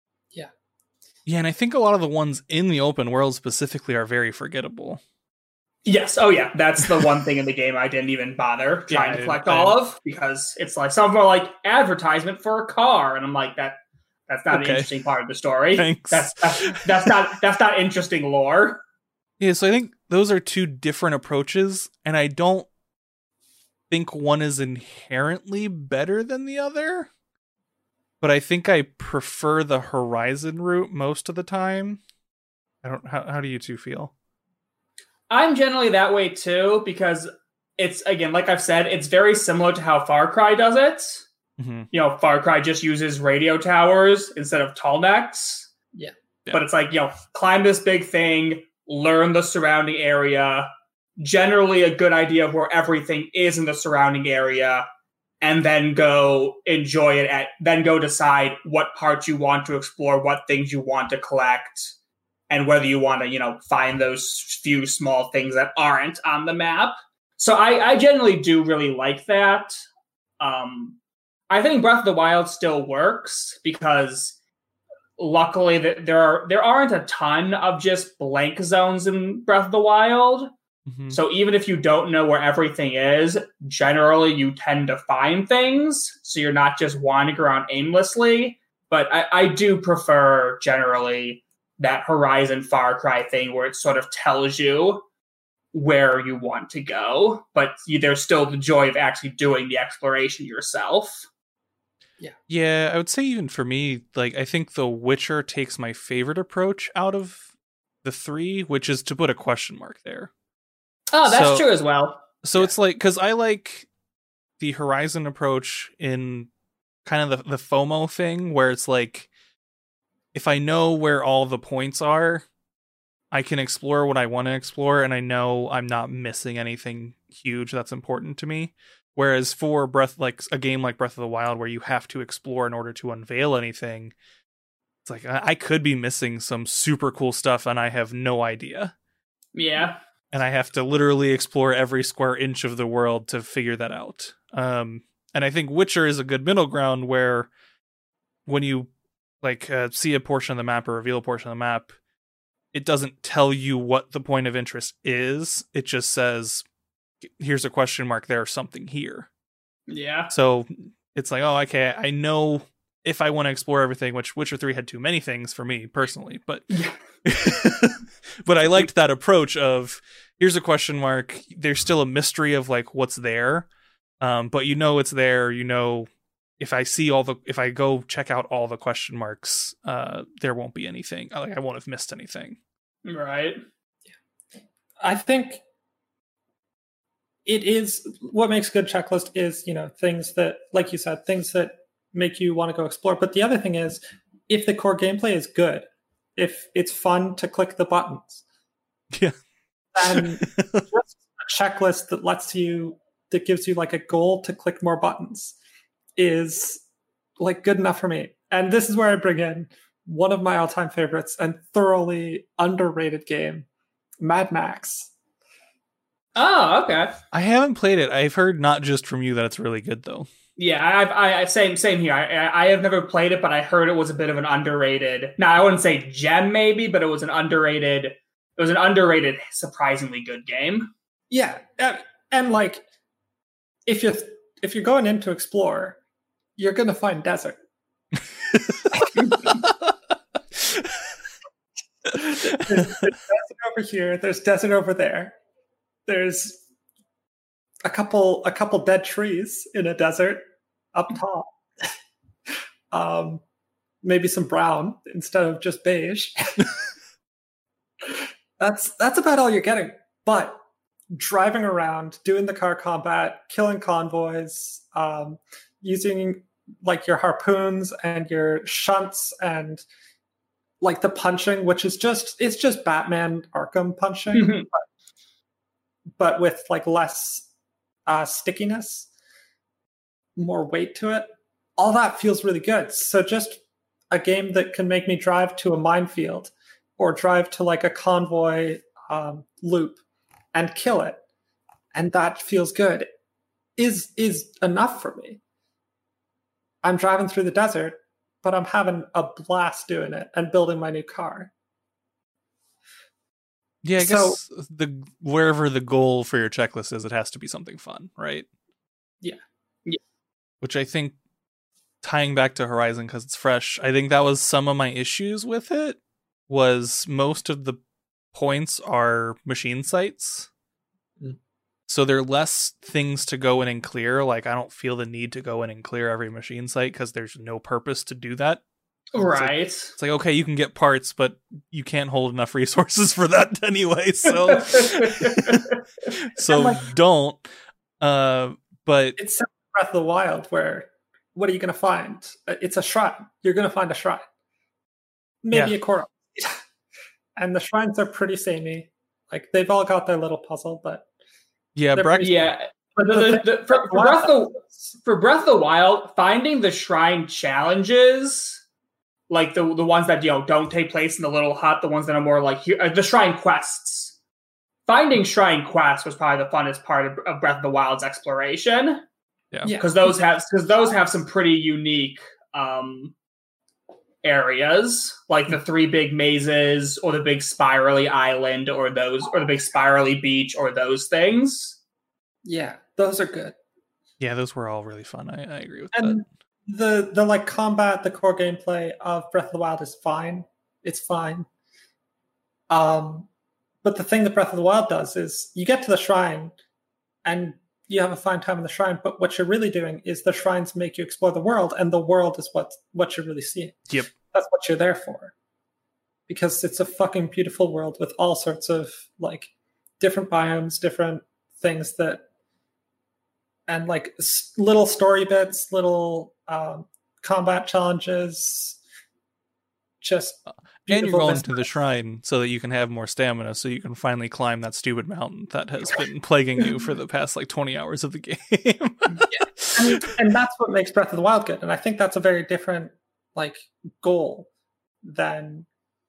Yeah, and I think a lot of the ones in the open world specifically are very forgettable. Yes. Oh, yeah. That's the one thing in the game I didn't even bother trying Yeah, to collect I- all of, because it's like some of them are like advertisement for a car, and I'm like, that. That's not Okay. an interesting part of the story. Thanks. That's, that's that's not that's not interesting lore. Yeah, so I think those are two different approaches, and I don't think one is inherently better than the other. But I think I prefer the Horizon route most of the time. I don't. How, how do you two feel? I'm generally that way too, because it's, again, like I've said, it's very similar to how Far Cry does it. Mm-hmm. You know, Far Cry just uses radio towers instead of tall necks. Yeah. Yeah. But it's like, you know, climb this big thing, learn the surrounding area, generally a good idea of where everything is in the surrounding area, and then go enjoy it at, then go decide what parts you want to explore, what things you want to collect, and whether you want to, you know, find those few small things that aren't on the map. So I, I generally do really like that. Um, I think Breath of the Wild still works because luckily there are there aren't a ton of just blank zones in Breath of the Wild. Mm-hmm. So even if you don't know where everything is, generally you tend to find things. So you're not just wandering around aimlessly. But I, I do prefer generally that Horizon Far Cry thing where it sort of tells you where you want to go, but you, there's still the joy of actually doing the exploration yourself. Yeah. Yeah, I would say even for me, like, I think The Witcher takes my favorite approach out of the three, which is to put a question mark there. Oh, that's So- true as well. So Yeah. it's like, because I like the Horizon approach in kind of the, the FOMO thing, where it's like, if I know where all the points are, I can explore what I want to explore, and I know I'm not missing anything huge that's important to me. Whereas for Breath, like a game like Breath of the Wild, where you have to explore in order to unveil anything, it's like I, I could be missing some super cool stuff, and I have no idea. Yeah. And I have to literally explore every square inch of the world to figure that out. Um, and I think Witcher is a good middle ground where when you like uh, see a portion of the map or reveal a portion of the map, it doesn't tell you what the point of interest is. It just says, here's a question mark, there's something here. Yeah. So it's like, oh, okay, I know if I want to explore everything, which Witcher three had too many things for me personally, but but I liked that approach of, here's a question mark, there's still a mystery of like what's there, um, but you know it's there, you know, if I see all the, if I go check out all the question marks, uh, there won't be anything, like I won't have missed anything. Right. I think it is what makes a good checklist is, you know, things that, like you said, things that make you want to go explore. But the other thing is, if the core gameplay is good, if it's fun to click the buttons, yeah, then just a checklist that lets you, that gives you like a goal to click more buttons is like good enough for me. And this is where I bring in one of my all-time favorites and thoroughly underrated game, Mad Max. Oh, okay. I haven't played it. I've heard not just from you that it's really good, though. Yeah, I've, I, I same same here. I, I have never played it, but I heard it was a bit of an underrated. Now, I wouldn't say gem, maybe, but it was an underrated. It was an underrated, surprisingly good game. Yeah, and, and like, if you're if you're going in to explore, you're gonna find desert. there's, there's desert over here. There's desert over there. There's a couple a couple dead trees in a desert up top. um, maybe some brown instead of just beige. that's that's about all you're getting. But driving around, doing the car combat, killing convoys, um, using like your harpoons and your shunts and like the punching, which is just it's just Batman Arkham punching. Mm-hmm. but, but with like less uh, stickiness, more weight to it. All that feels really good. So just a game that can make me drive to a minefield or drive to like a convoy um, loop and kill it, and that feels good, is is enough for me. I'm driving through the desert, but I'm having a blast doing it and building my new car. Yeah, I So- guess the wherever the goal for your checklist is, it has to be something fun, right? Yeah. Yeah. Which I think, tying back to Horizon because it's fresh, I think that was some of my issues with it, was most of the points are machine sites. Mm. So there are less things to go in and clear. Like, I don't feel the need to go in and clear every machine site because there's no purpose to do that. Right. It's like, okay, you can get parts, but you can't hold enough resources for that anyway. So, so like- don't. Uh, but It's similar to Breath of the Wild, where what are you going to find? It's a shrine. You're going to find a shrine. Maybe Yeah. a coral. And the shrines are pretty samey. Like, they've all got their little puzzle, but yeah, They're Breck, pretty- Yeah, but the, The the, thing- the, for, for Breath of the for Breath of the Wild, finding the shrine challenges, like the the ones that you know don't take place in the little hut, the ones that are more like uh, the shrine quests. Finding shrine quests was probably the funnest part of, of Breath of the Wild's exploration, Yeah. yeah. because those have because those have some pretty unique um, areas, like the three big mazes, or the big spirally island, or those, or the big spirally beach, or those things. Yeah, those are good. yeah, those were all really fun. I, I agree with And that. the the like combat, the core gameplay of Breath of the Wild is fine. It's fine. Um, but the thing that Breath of the Wild does is you get to the shrine and you have a fine time in the shrine, but what you're really doing is the shrines make you explore the world, and the world is what what you're really seeing. Yep. That's what you're there for. Because it's a fucking beautiful world with all sorts of like different biomes, different things that, and like s- little story bits, little um, combat challenges, just And you're beautiful going vistas. to the shrine so that you can have more stamina, so you can finally climb that stupid mountain that has been plaguing you for the past like twenty hours of the game. and, and that's what makes Breath of the Wild good. And I think that's a very different like goal than,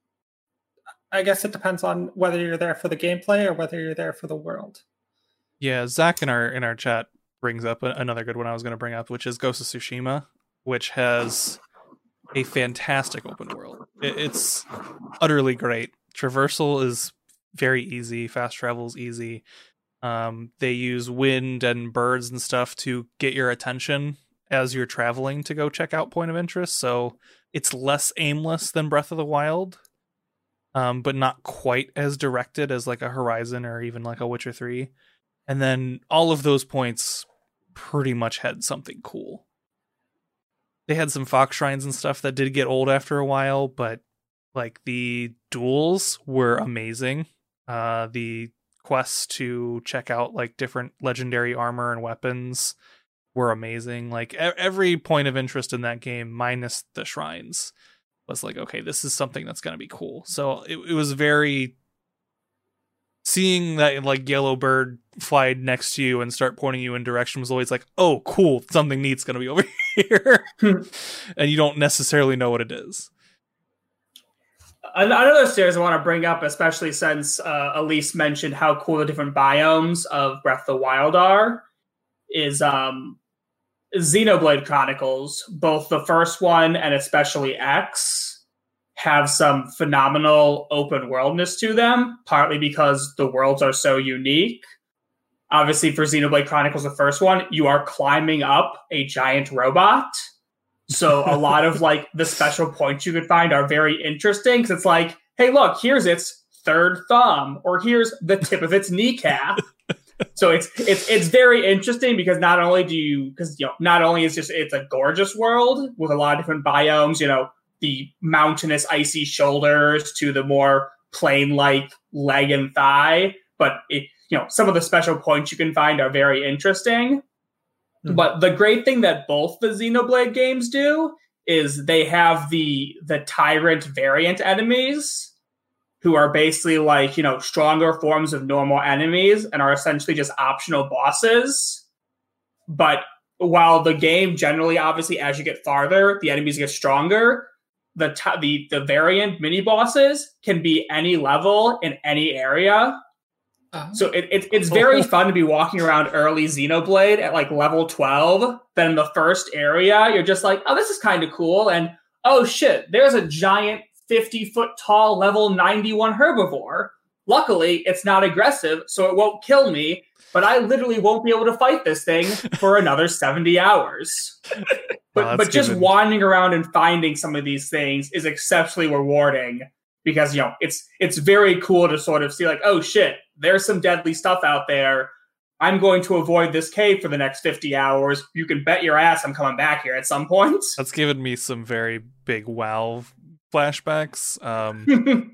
I guess it depends on whether you're there for the gameplay or whether you're there for the world. Yeah, Zach in our in our chat brings up a, another good one I was going to bring up, which is Ghost of Tsushima, which has a fantastic open world. It, it's utterly great. Traversal is very easy. Fast travel is easy. Um, they use wind and birds and stuff to get your attention as you're traveling to go check out point of interest. So it's less aimless than Breath of the Wild, um, but not quite as directed as like a Horizon or even like a Witcher three. And then all of those points pretty much had something cool. They had some fox shrines and stuff that did get old after a while, but like the duels were amazing. Uh, the quests to check out like different legendary armor and weapons were amazing. Like e- every point of interest in that game, minus the shrines, was like, okay, this is something that's going to be cool. So it, it was very, seeing that like yellow bird fly next to you and start pointing you in direction was always like, oh, cool, something neat's going to be over here. And you don't necessarily know what it is. Another series I want to bring up, especially since uh, Elise mentioned how cool the different biomes of Breath of the Wild are, is um, Xenoblade Chronicles. Both the first one and especially X have some phenomenal open worldness to them, partly because the worlds are so unique. Obviously, for Xenoblade Chronicles, the first one, you are climbing up a giant robot. So a lot of like the special points you could find are very interesting, because it's like, hey, look, here's its third thumb, or here's the tip of its kneecap. So it's it's it's very interesting because not only do you because you know not only is just it's a gorgeous world with a lot of different biomes, you know, the mountainous icy shoulders to the more plain like leg and thigh, but it, you know, some of the special points you can find are very interesting. Mm-hmm. But the great thing that both the Xenoblade games do is they have the the tyrant variant enemies, who are basically like, you know, stronger forms of normal enemies and are essentially just optional bosses. But while the game generally, obviously, as you get farther, the enemies get stronger, the t- the the variant mini bosses can be any level in any area. Uh-huh. So it, it it's very fun to be walking around early Xenoblade at like level twelve. Then in the first area, you're just like, oh, this is kind of cool. And oh shit, there's a giant fifty foot tall level ninety-one herbivore. Luckily, it's not aggressive, so it won't kill me. But I literally won't be able to fight this thing for another seventy hours. But oh, but just given. wandering around and finding some of these things is exceptionally rewarding, because, you know, it's it's very cool to sort of see like, oh shit, there's some deadly stuff out there. I'm going to avoid this cave for the next fifty hours. You can bet your ass I'm coming back here at some point. That's given me some very big WoW flashbacks. Um,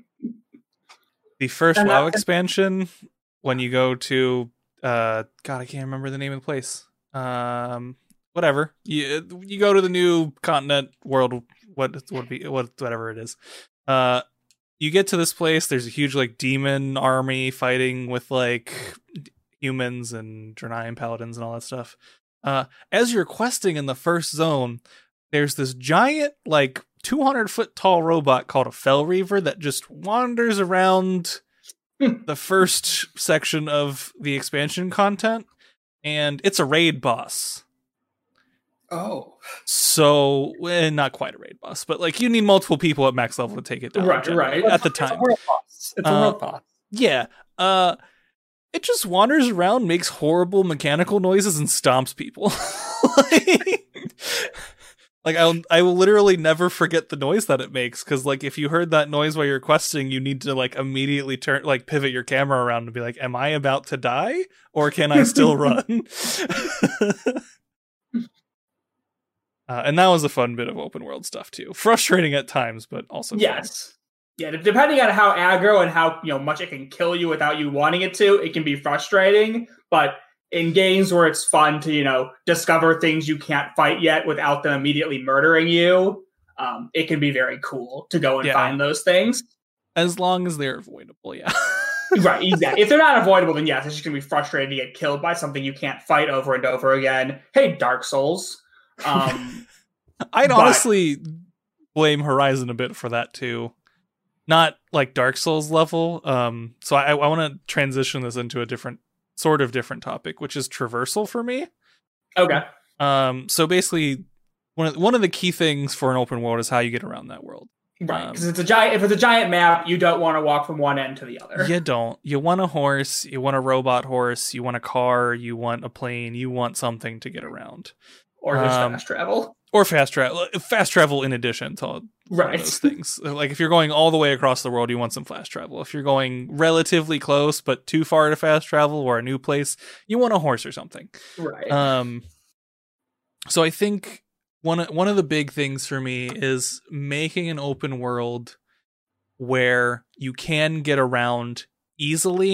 the first WoW expansion, when you go to uh, God, I can't remember the name of the place. Um, whatever you you go to the new continent world, what what be what whatever it is. Uh, you get to this place. There's a huge like demon army fighting with like humans and Draenei paladins and all that stuff. Uh, as you're questing in the first zone, there's this giant like two hundred foot tall robot called a Fell Reaver that just wanders around the first section of the expansion content, and it's a raid boss. Oh. So, eh, not quite a raid boss, but like you need multiple people at max level to take it down. Right, right. At the time. It's a world boss. It's a uh, world boss. Yeah. Uh, it just wanders around, makes horrible mechanical noises, and stomps people. like, like I'll, I will literally never forget the noise that it makes, because like if you heard that noise while you're questing, you need to like immediately turn, like pivot your camera around and be like, am I about to die? Or can I still run? Uh, and that was a fun bit of open world stuff too. Frustrating at times, but also yes, fun. Yeah. Depending on how aggro and how you know much it can kill you without you wanting it to, it can be frustrating. But in games where it's fun to you know discover things you can't fight yet without them immediately murdering you, um, it can be very cool to go and yeah. find those things. As long as they're avoidable, yeah. Right, exactly. If they're not avoidable, then yes, it's just gonna be frustrating to get killed by something you can't fight over and over again. Hey, Dark Souls. Um, I'd but, honestly blame Horizon a bit for that too. Not like Dark Souls level. Um, so I, I want to transition this into a different, sort of different topic, which is traversal for me. Okay. Um, so basically, one of one of the key things for an open world is how you get around that world. Right, because um, it's a giant. If it's a giant map, you don't want to walk from one end to the other. You don't. You want a horse. You want a robot horse. You want a car. You want a plane. You want something to get around. Or just um, fast travel. Or fast travel. Fast travel in addition to all right. those things. Like if you're going all the way across the world, you want some fast travel. If you're going relatively close but too far to fast travel or a new place, you want a horse or something. Right. Um. So I think one one of the big things for me is making an open world where you can get around easily,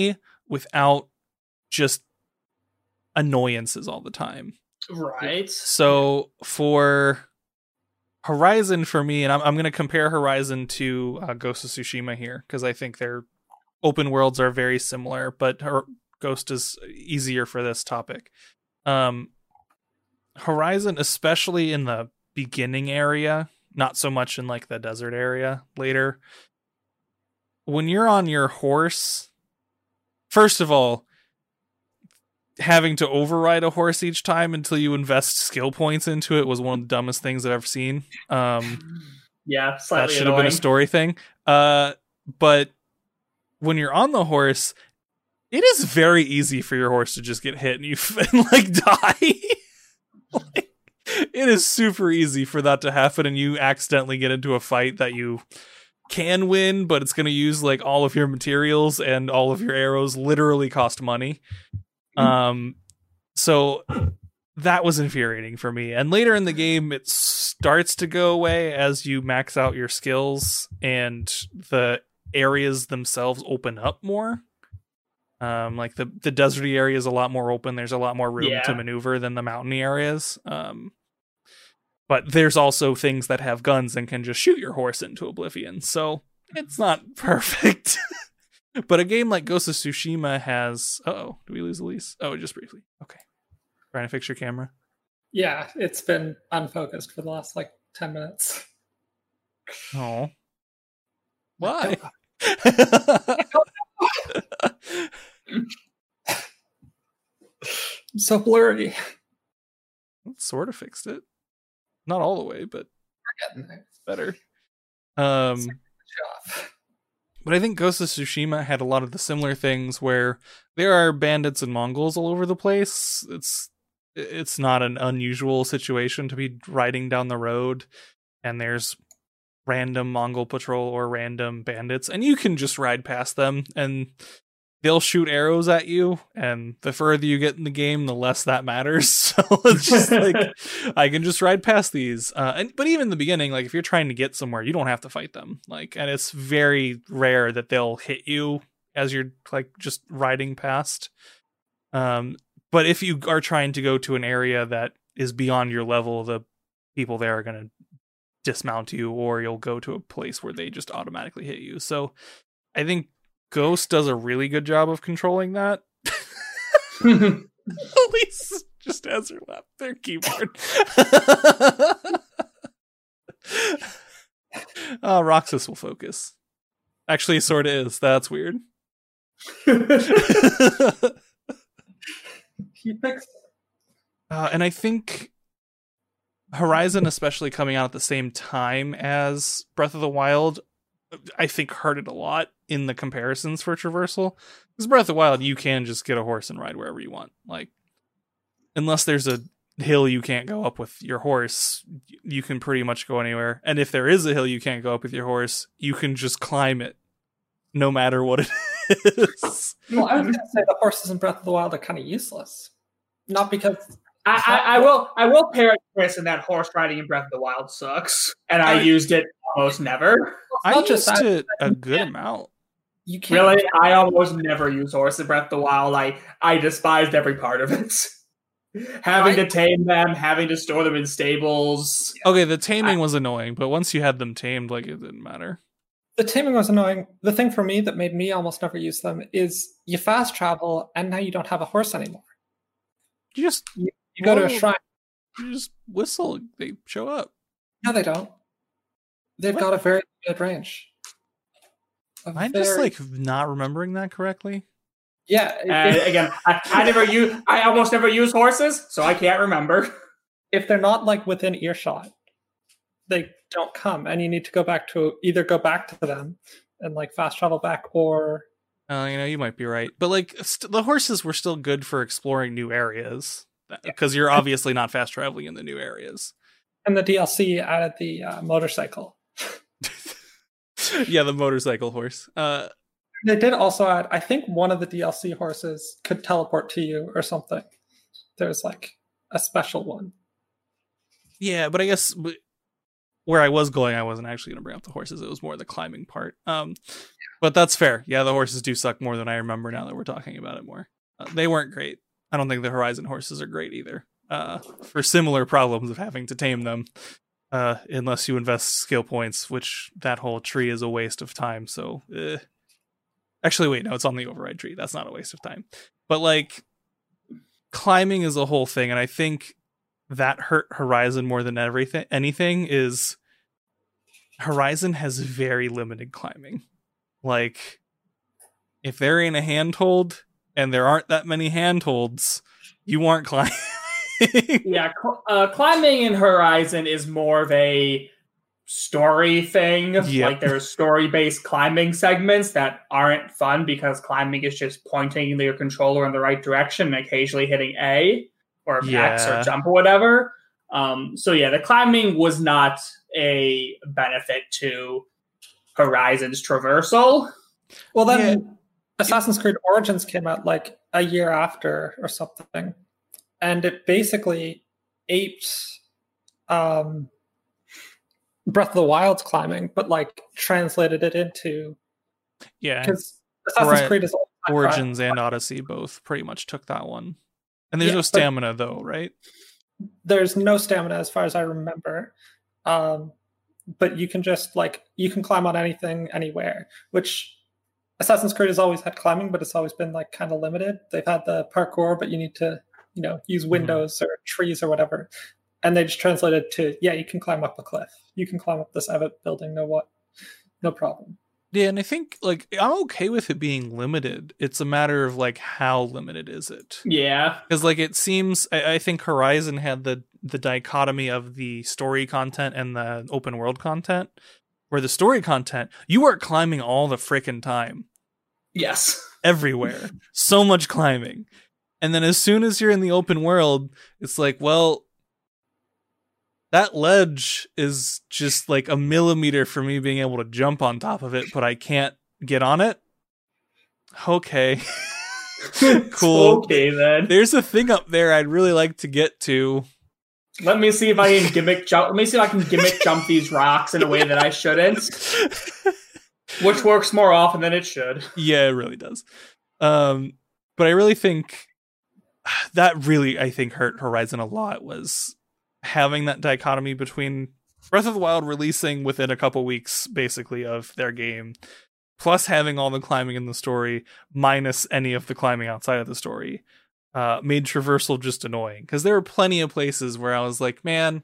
without just annoyances all the time. Right. So for Horizon, for me, and I'm, I'm going to compare Horizon to uh, Ghost of Tsushima here, because I think their open worlds are very similar, but her, Ghost is easier for this topic. Um, Horizon, especially in the beginning area, not so much in like the desert area later, when you're on your horse, first of all, having to override a horse each time until you invest skill points into it was one of the dumbest things I've ever seen. Um, yeah, slightly that should annoying. have been a story thing. Uh, but when you're on the horse, it is very easy for your horse to just get hit and you and like die. Like, it is super easy for that to happen, and you accidentally get into a fight that you can win, but it's going to use like all of your materials, and all of your arrows literally cost money. Um, so that was infuriating for me. And later in the game, it starts to go away as you max out your skills and the areas themselves open up more. Um, like the, the deserty area is a lot more open. There's a lot more room Yeah. to maneuver than the mountainy areas. Um, but there's also things that have guns and can just shoot your horse into oblivion. So it's not perfect. But a game like Ghost of Tsushima has... Uh-oh, do we lose Elise? Oh, just briefly. Okay. Trying to fix your camera. Yeah, it's been unfocused for the last like ten minutes. Oh. Why? I'm so blurry. Sort of fixed it. Not all the way, but We're getting there. better. Um, Switch off. but I think Ghost of Tsushima had a lot of the similar things where there are bandits and Mongols all over the place. It's it's not an unusual situation to be riding down the road and there's random Mongol patrol or random bandits, and you can just ride past them and they'll shoot arrows at you, and the further you get in the game, the less that matters. So it's just like, I can just ride past these. Uh, and but even in the beginning, like if you're trying to get somewhere, you don't have to fight them. Like, and it's very rare that they'll hit you as you're like just riding past. Um, but if you are trying to go to an area that is beyond your level, the people there are going to dismount you, or you'll go to a place where they just automatically hit you. So I think Ghost does a really good job of controlling that. Elise just has her lap their keyboard. uh, Roxas will focus. Actually, sort of is. That's weird. He fixed it. Uh, and I think Horizon, especially coming out at the same time as Breath of the Wild, I think hurt it a lot in the comparisons for traversal. Because Breath of the Wild, you can just get a horse and ride wherever you want. Like, unless there's a hill you can't go up with your horse, you can pretty much go anywhere. And if there is a hill you can't go up with your horse, you can just climb it, no matter what it is. Well, I was going to say the horses in Breath of the Wild are kind of useless. Not because... I, I, I will I will parrot Chris in that horse riding in Breath of the Wild sucks, and I, I- used it almost never. I not used just that, it a good amount. You can't... Really, I almost never use horse in Breath of the Wild. I I despised every part of it. Having I- to tame them, having to store them in stables. Okay, the taming was annoying, but once you had them tamed, like, it didn't matter. The taming was annoying. The thing for me that made me almost never use them is you fast travel, and now you don't have a horse anymore. You just You go to a Whoa. shrine. you just whistle, they show up. No, they don't. They've What? got a very good range. A I'm just very- like not remembering that correctly. yeah. it- And it- again, I, I never use I almost never use horses, so I can't remember. if they're not like within earshot, they don't come, and you need to go back to either go back to them and like fast travel back, or Uh, you know, you might be right, but like st- the horses were still good for exploring new areas because you're obviously not fast traveling in the new areas. and the D L C added the uh, motorcycle. Yeah, the motorcycle horse. Uh, They did also add, I think one of the D L C horses could teleport to you or something. There's like a special one. yeah, but I guess w- where I was going, I wasn't actually going to bring up the horses. It was more the climbing part. Um, but that's fair. Yeah, the horses do suck more than I remember now that we're talking about it more. Uh, they weren't great. I don't think the Horizon horses are great either. Uh, for similar problems of having to tame them, uh, unless you invest skill points, which that whole tree is a waste of time. So, eh. Actually, wait, no, it's on the override tree. That's not a waste of time. But like, climbing is a whole thing, and I think that hurt Horizon more than everything. Anything is Horizon has very limited climbing. Like, if there ain't a handhold, and there aren't that many handholds, you aren't climbing. Yeah, cl- uh, climbing in Horizon is more of a story thing. Yep. Like, there's story-based climbing segments that aren't fun because climbing is just pointing your controller in the right direction and occasionally hitting A or Yeah. X or jump or whatever. Um, so yeah, the climbing was not a benefit to Horizon's traversal. Well, then Yeah. Assassin's Creed Origins came out like a year after or something, and it basically apes um, Breath of the Wild's climbing, but like translated it into Yeah, because Assassin's Hori- Creed is all Origins and Odyssey both pretty much took that one. And there's Yeah, no but- stamina though, right? There's no stamina as far as I remember, um, but you can just like you can climb on anything anywhere, which Assassin's Creed has always had climbing, but it's always been like kind of limited. They've had the parkour, but you need to, you know, use windows or trees or whatever. And they just translated to, yeah, you can climb up a cliff. You can climb up this Evet building, no what, no problem. Yeah, and I think like I'm okay with it being limited. It's a matter of like how limited is it? Yeah. Because like it seems, I, I think Horizon had the the dichotomy of the story content and the open world content, where the story content you are climbing all the frickin' time, Yes. everywhere, so much climbing, and then as soon as you're in the open world, it's like, well, that ledge is just like a millimeter for me being able to jump on top of it, but I can't get on it. Okay. Cool. Okay, then. There's a thing up there I'd really like to get to. Let me see if I can gimmick jump. Let me see if I can gimmick jump these rocks in a way that I shouldn't, which works more often than it should. Yeah, it really does. Um, but I really think that really, I think, hurt Horizon a lot, was having that dichotomy between Breath of the Wild releasing within a couple weeks, basically, of their game, plus having all the climbing in the story, minus any of the climbing outside of the story, uh, made traversal just annoying. Because there were plenty of places where I was like, man,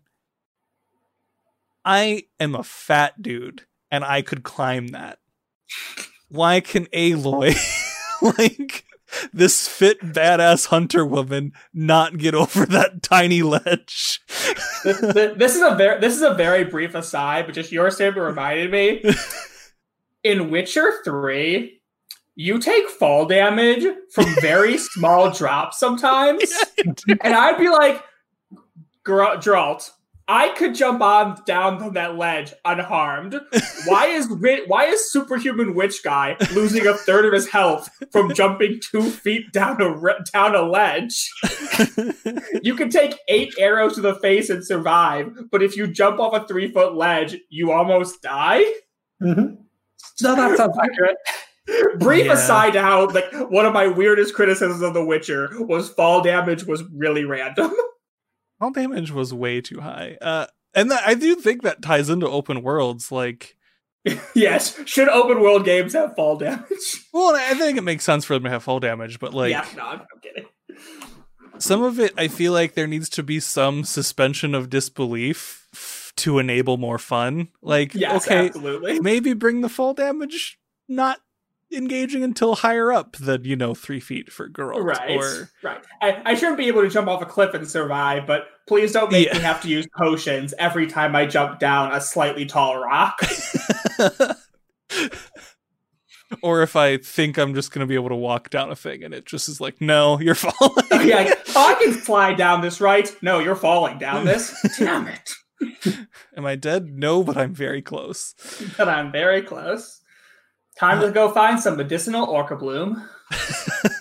I am a fat dude, and I could climb that. Why can Aloy, like, this fit badass hunter woman, not get over that tiny ledge? this, this, this is a very this is a very brief aside, but just your statement reminded me. In Witcher three, you take fall damage from very small drops sometimes, and I'd be like, Geralt, I could jump on down from that ledge unharmed. Why is why is superhuman witch guy losing a third of his health from jumping two feet down a down a ledge? You can take eight arrows to the face and survive, but if you jump off a three foot ledge, you almost die. Mm-hmm. No, that sounds accurate. Brief Yeah. aside to how like one of my weirdest criticisms of The Witcher was fall damage was really random. All damage was way too high. Uh, and that, I do think that ties into open worlds. Like, Yes, should open world games have fall damage? well, I think it makes sense for them to have fall damage, but like, yeah, no, I'm, I'm kidding. some of it, I feel like there needs to be some suspension of disbelief f- to enable more fun. Like, Yes, okay, absolutely. maybe bring the fall damage not engaging until higher up than, you know, three feet for Geralt. Right, Or, right. I, I shouldn't be able to jump off a cliff and survive, but please don't make Yeah. me have to use potions every time I jump down a slightly tall rock. or if I think I'm just going to be able to walk down a thing and it just is like, no, you're falling. Yeah, oh, I can slide down this, right? No, you're falling down this. Damn it. Am I dead? No, but I'm very close. But I'm very close. Time to go find some medicinal orca bloom.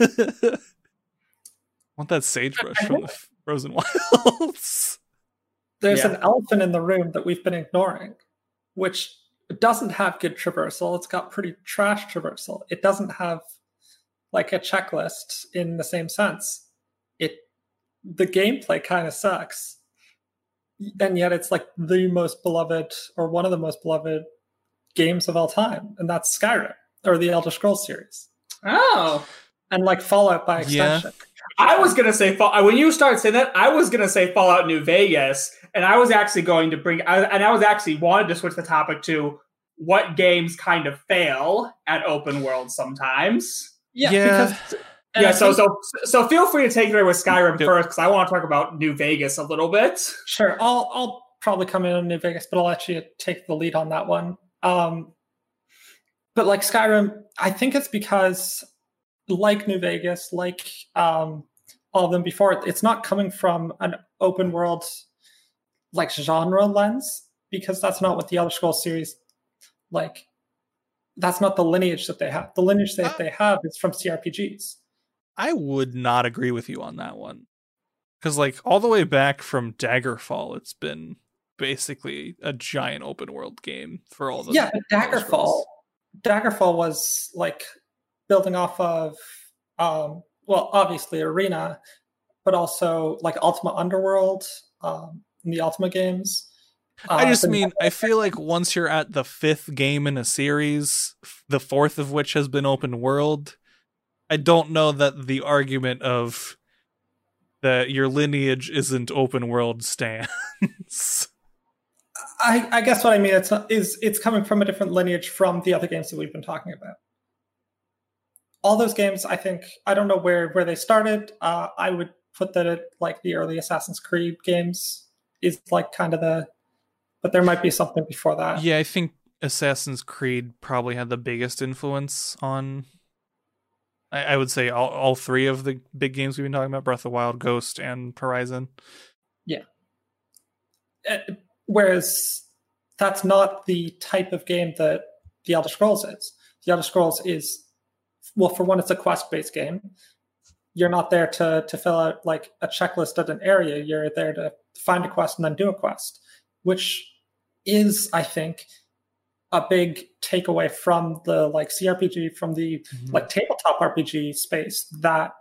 Want that sagebrush from the Frozen Wilds? there's Yeah. an elephant in the room that we've been ignoring, which doesn't have good traversal. It's got pretty trash traversal. It doesn't have like a checklist in the same sense. It the gameplay kind of sucks. And yet it's like the most beloved or one of the most beloved games of all time, and that's Skyrim or the Elder Scrolls series. Oh. And like Fallout by Yeah. extension. I was gonna say Fall- when you started saying that, I was gonna say Fallout New Vegas, and I was actually going to bring, I, and I was actually wanted to switch the topic to what games kind of fail at open world sometimes. Yeah, Yeah. because and yeah, I so think- so so feel free to take it away with Skyrim Yep. first, because I want to talk about New Vegas a little bit. Sure, I'll I'll probably come in on New Vegas, but I'll let you take the lead on that one. Um, but like Skyrim, I think it's because, like New Vegas, like um, all of them before, it's not coming from an open world like genre lens, because that's not what the Elder Scrolls series like. That's not the lineage that they have. The lineage that Uh, they have is from C R P Gs. I would not agree with you on that one. Because, like, all the way back from Daggerfall, it's been basically a giant open world game for all the. Yeah, but Elder Daggerfall, Scrolls. Daggerfall was like building off of, um, well, obviously Arena, but also like Ultima Underworld, um, in the Ultima games. I Uh, just the- mean, I feel like once you're at the fifth game in a series, the fourth of which has been open world, I don't know that the argument of that your lineage isn't open world stands. I, I guess what I mean it's not, is it's coming from a different lineage from the other games that we've been talking about. All those games, I think, I don't know where where they started. Uh, I would put that at like the early Assassin's Creed games is like kind of the, but there might be something before that. Yeah, I think Assassin's Creed probably had the biggest influence on. I, I would say all, all three of the big games we've been talking about: Breath of the Wild, Ghost, and Horizon. Uh, Whereas that's not the type of game that the Elder Scrolls is. The Elder Scrolls is, well, for one, it's a quest-based game. You're not there to to fill out like a checklist at an area. You're there to find a quest and then do a quest, which is, I think, a big takeaway from the like C R P G, from the Mhm. like tabletop R P G space that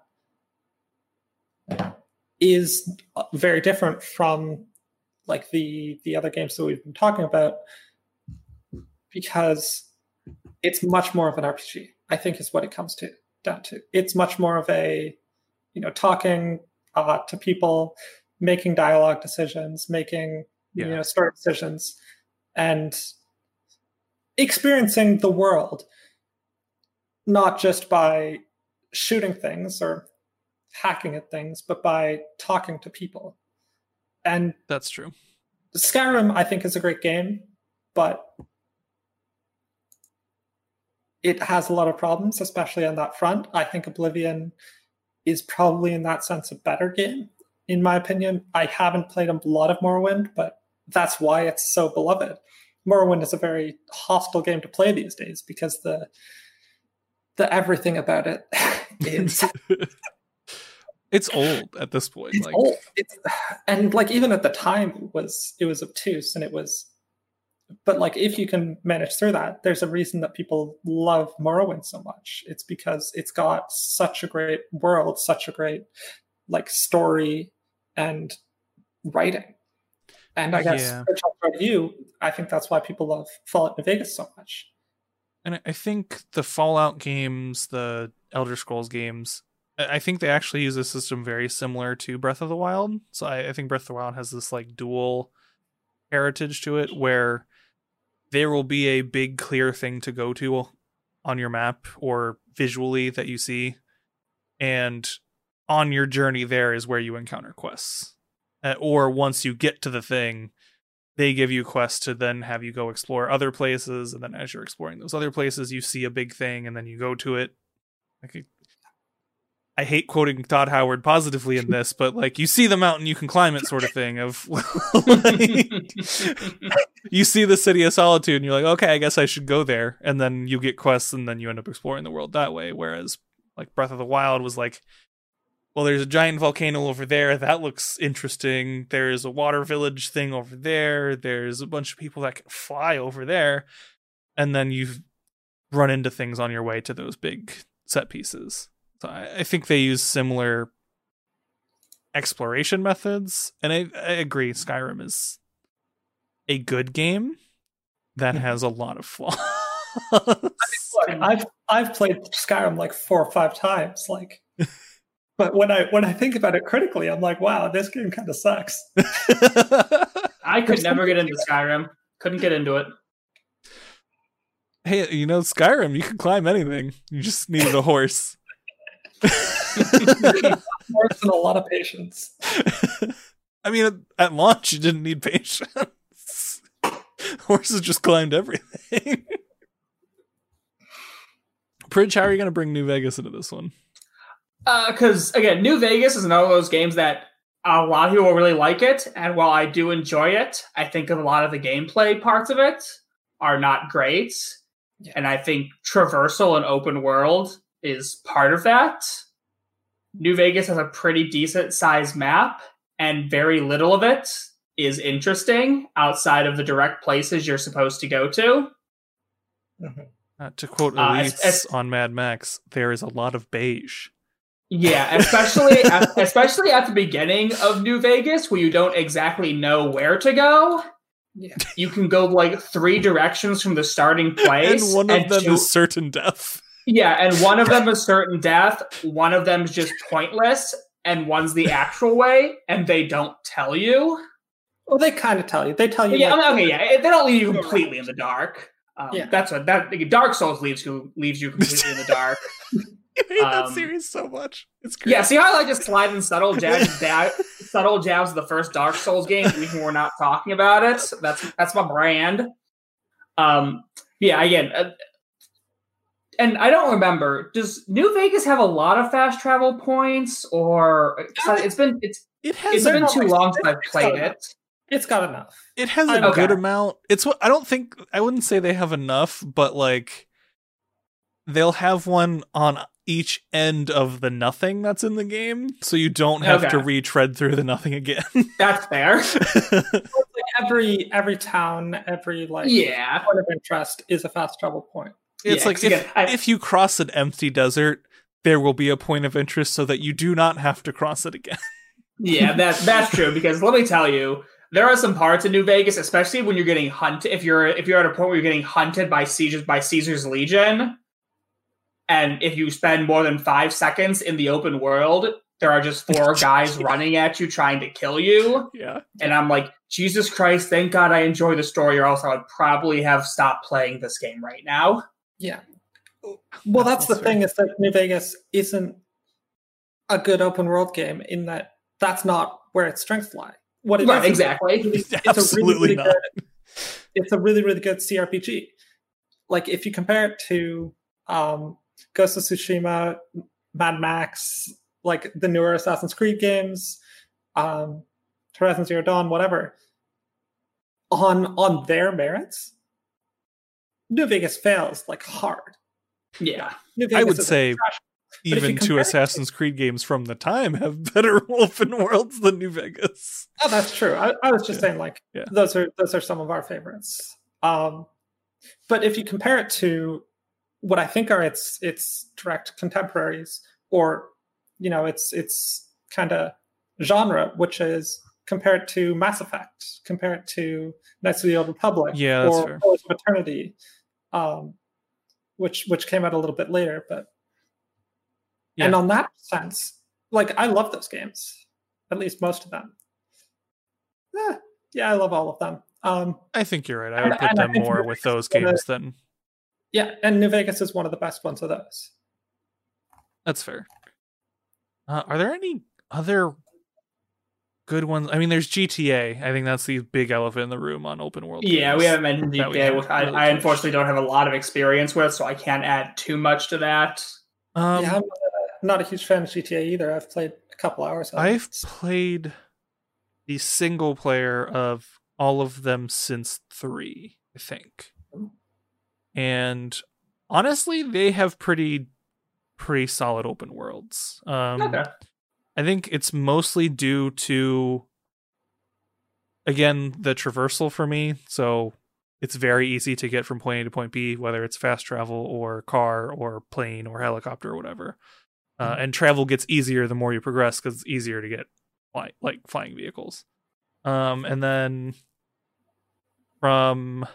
is very different from like the the other games that we've been talking about, because it's much more of an R P G, I think, is what it comes to down to. It's much more of a, you know, talking uh, to people, making dialogue decisions, making Yeah. you know story decisions, and experiencing the world, not just by shooting things or hacking at things, but by talking to people. And That's true. Skyrim, I think, is a great game, but it has a lot of problems, especially on that front. I think Oblivion is probably, in that sense, a better game, in my opinion. I haven't played a lot of Morrowind, but that's why it's so beloved. Morrowind is a very hostile game to play these days because the the everything about it is It's old at this point. it's like, old. It's, and like even at the time it was it was obtuse and it was, but like if you can manage through that, there's a reason that people love Morrowind so much. It's because it's got such a great world, such a great like story and writing. And I guess Yeah. for talking about you, I think that's why people love Fallout New Vegas so much. And I- I think the Fallout games, the Elder Scrolls games, I I think they actually use a system very similar to Breath of the Wild. So I, I think Breath of the Wild has this like dual heritage to it, where there will be a big clear thing to go to on your map or visually that you see, and on your journey there is where you encounter quests. Uh, or once you get to the thing, they give you quests to then have you go explore other places, and then as you're exploring those other places, you see a big thing, and then you go to it. Like, I hate quoting Todd Howard positively in this, but like you see the mountain, you can climb it, sort of thing. Of like, you see the City of Solitude, and you're like, okay, I guess I should go there, and then you get quests, and then you end up exploring the world that way. Whereas like Breath of the Wild was like, well, there's a giant volcano over there. That looks interesting. There's a water village thing over there. There's a bunch of people that can fly over there. And then you've run into things on your way to those big set pieces. So I, I think they use similar exploration methods. And I, I agree, Skyrim is a good game that has a lot of flaws. I've I've played Skyrim like four or five times, like, but when I when I think about it critically, I'm like, wow, this game kind of sucks. I could never get into Skyrim. Couldn't get into it. Hey, you know, Skyrim, you can climb anything. You just needed a horse. Horse and a lot of patience. I mean, at launch, you didn't need patience. Horses just climbed everything. Pridge, how are you going to bring New Vegas into this one? Because, uh, again, New Vegas is another of those games that a lot of people really like it. And while I do enjoy it, I think a lot of the gameplay parts of it are not great. Yeah. And I think traversal and open world is part of that. New Vegas has a pretty decent sized map, and very little of it is interesting outside of the direct places you're supposed to go to. Mm-hmm. Uh, to quote Elise uh, as, as, on Mad Max, there is a lot of beige. Yeah, especially at, especially at the beginning of New Vegas, where you don't exactly know where to go. Yeah. You can go like three directions from the starting place. And one of and them two, is certain death. Yeah, and one of them is certain death. One of them is just pointless, and one's the actual way, and they don't tell you. Well, they kind of tell you. They tell you. Yeah, like, okay, yeah. They don't leave you completely in the dark. Um, yeah. That's what that Dark Souls leaves you leaves you completely in the dark. I hate um, that series so much. It's great. Yeah, see how I like just slide in subtle jabs, da- subtle jabs of the first Dark Souls game, even when we're not talking about it. That's that's my brand. Um, yeah, again, uh, and I don't remember. Does New Vegas have a lot of fast travel points, or it's been it's it has it's been too long since I've played it. It's got enough. It has a okay. good amount. It's what I don't think. I wouldn't say they have enough, but like they'll have one on each end of the nothing that's in the game, so you don't have okay. to retread through the nothing again. That's fair. Like every every town, every like yeah. point of interest is a fast travel point. It's yeah, like if, again, I, if you cross an empty desert, there will be a point of interest so that you do not have to cross it again. Yeah, that that's true, because let me tell you, there are some parts in New Vegas, especially when you're getting hunted. If you're if you're at a point where you're getting hunted by Caesar's by Caesar's Legion, and if you spend more than five seconds in the open world, there are just four guys running at you trying to kill you. Yeah, and I'm like, Jesus Christ! Thank God I enjoy the story, or else I would probably have stopped playing this game right now. Yeah. Well, that's, that's the fair. thing is that New Vegas isn't a good open world game in that that's not where its strengths lie. What it right, is, exactly. It's, it's Absolutely a really, really not. Good, it's a really, really good C R P G. Like, if you compare it to um, Ghost of Tsushima, Mad Max, like the newer Assassin's Creed games, um, Horizon Zero Dawn, whatever, on on their merits, New Vegas fails like hard. Yeah, I would say even two Assassin's Creed games from the time have better open worlds than New Vegas. Oh, that's true. I, I was just yeah. saying, like, yeah. those are those are some of our favorites. Um, but if you compare it to what I think are its its direct contemporaries, or you know, its its kind of genre, which is compare it to Mass Effect, compare it to Knights of the Old Republic, yeah, that's or fair. Pillars of Eternity, um, which which came out a little bit later, but. Yeah. And on that sense, like, I love those games, at least most of them. Eh, yeah, I love all of them. Um, I think you're right. I would and, put and them more with those games the, than... Yeah, and New Vegas is one of the best ones of those. That's fair. Uh, are there any other good ones? I mean, there's G T A. I think that's the big elephant in the room on open world Yeah, games we haven't mentioned G T A, which I, I unfortunately don't have a lot of experience with, so I can't add too much to that. Um, yeah, I'm not a huge fan of G T A either. I've played a couple hours of I've it. played the single player of all of them since three, I think. And honestly, they have pretty pretty solid open worlds. Um, okay. I think it's mostly due to, again, the traversal for me. So it's very easy to get from point A to point B, whether it's fast travel or car or plane or helicopter or whatever. Uh, and travel gets easier the more you progress because it's easier to get fly, like flying vehicles. Um, and then from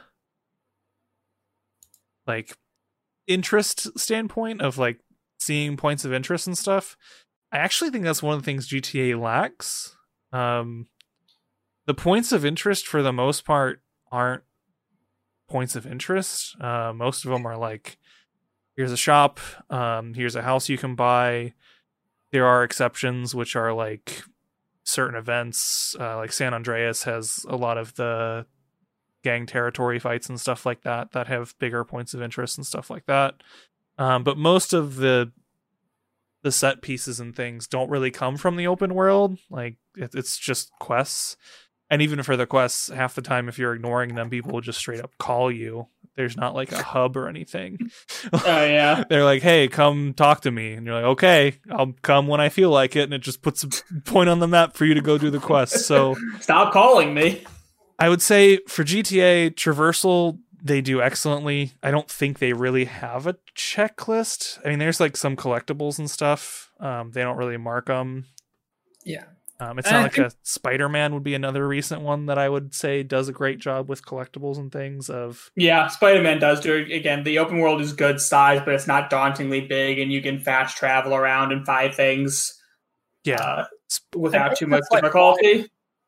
like interest standpoint of like seeing points of interest and stuff, I actually think that's one of the things G T A lacks. Um, the points of interest for the most part aren't points of interest. Uh, most of them are like, here's a shop, um, here's a house you can buy. There are exceptions, which are like certain events, uh, like San Andreas has a lot of the gang territory fights and stuff like that that have bigger points of interest and stuff like that. Um, but most of the the set pieces and things don't really come from the open world. Like it, it's just quests. And even for the quests, half the time, if you're ignoring them, people will just straight up call you. There's not like a hub or anything. Oh, yeah. They're like, hey, come talk to me. And you're like, okay, I'll come when I feel like it. And it just puts a point on the map for you to go do the quest. So stop calling me. I would say for G T A, traversal, they do excellently. I don't think they really have a checklist. I mean, there's like some collectibles and stuff. Um, they don't really mark them. Yeah. Um, it's And not I like think- a Spider-Man would be another recent one that I would say does a great job with collectibles and things of. Yeah, Spider-Man does do it. Again, the open world is good size, but it's not dauntingly big, and you can fast travel around and find things Yeah. uh, I without think too much that's, like, difficulty.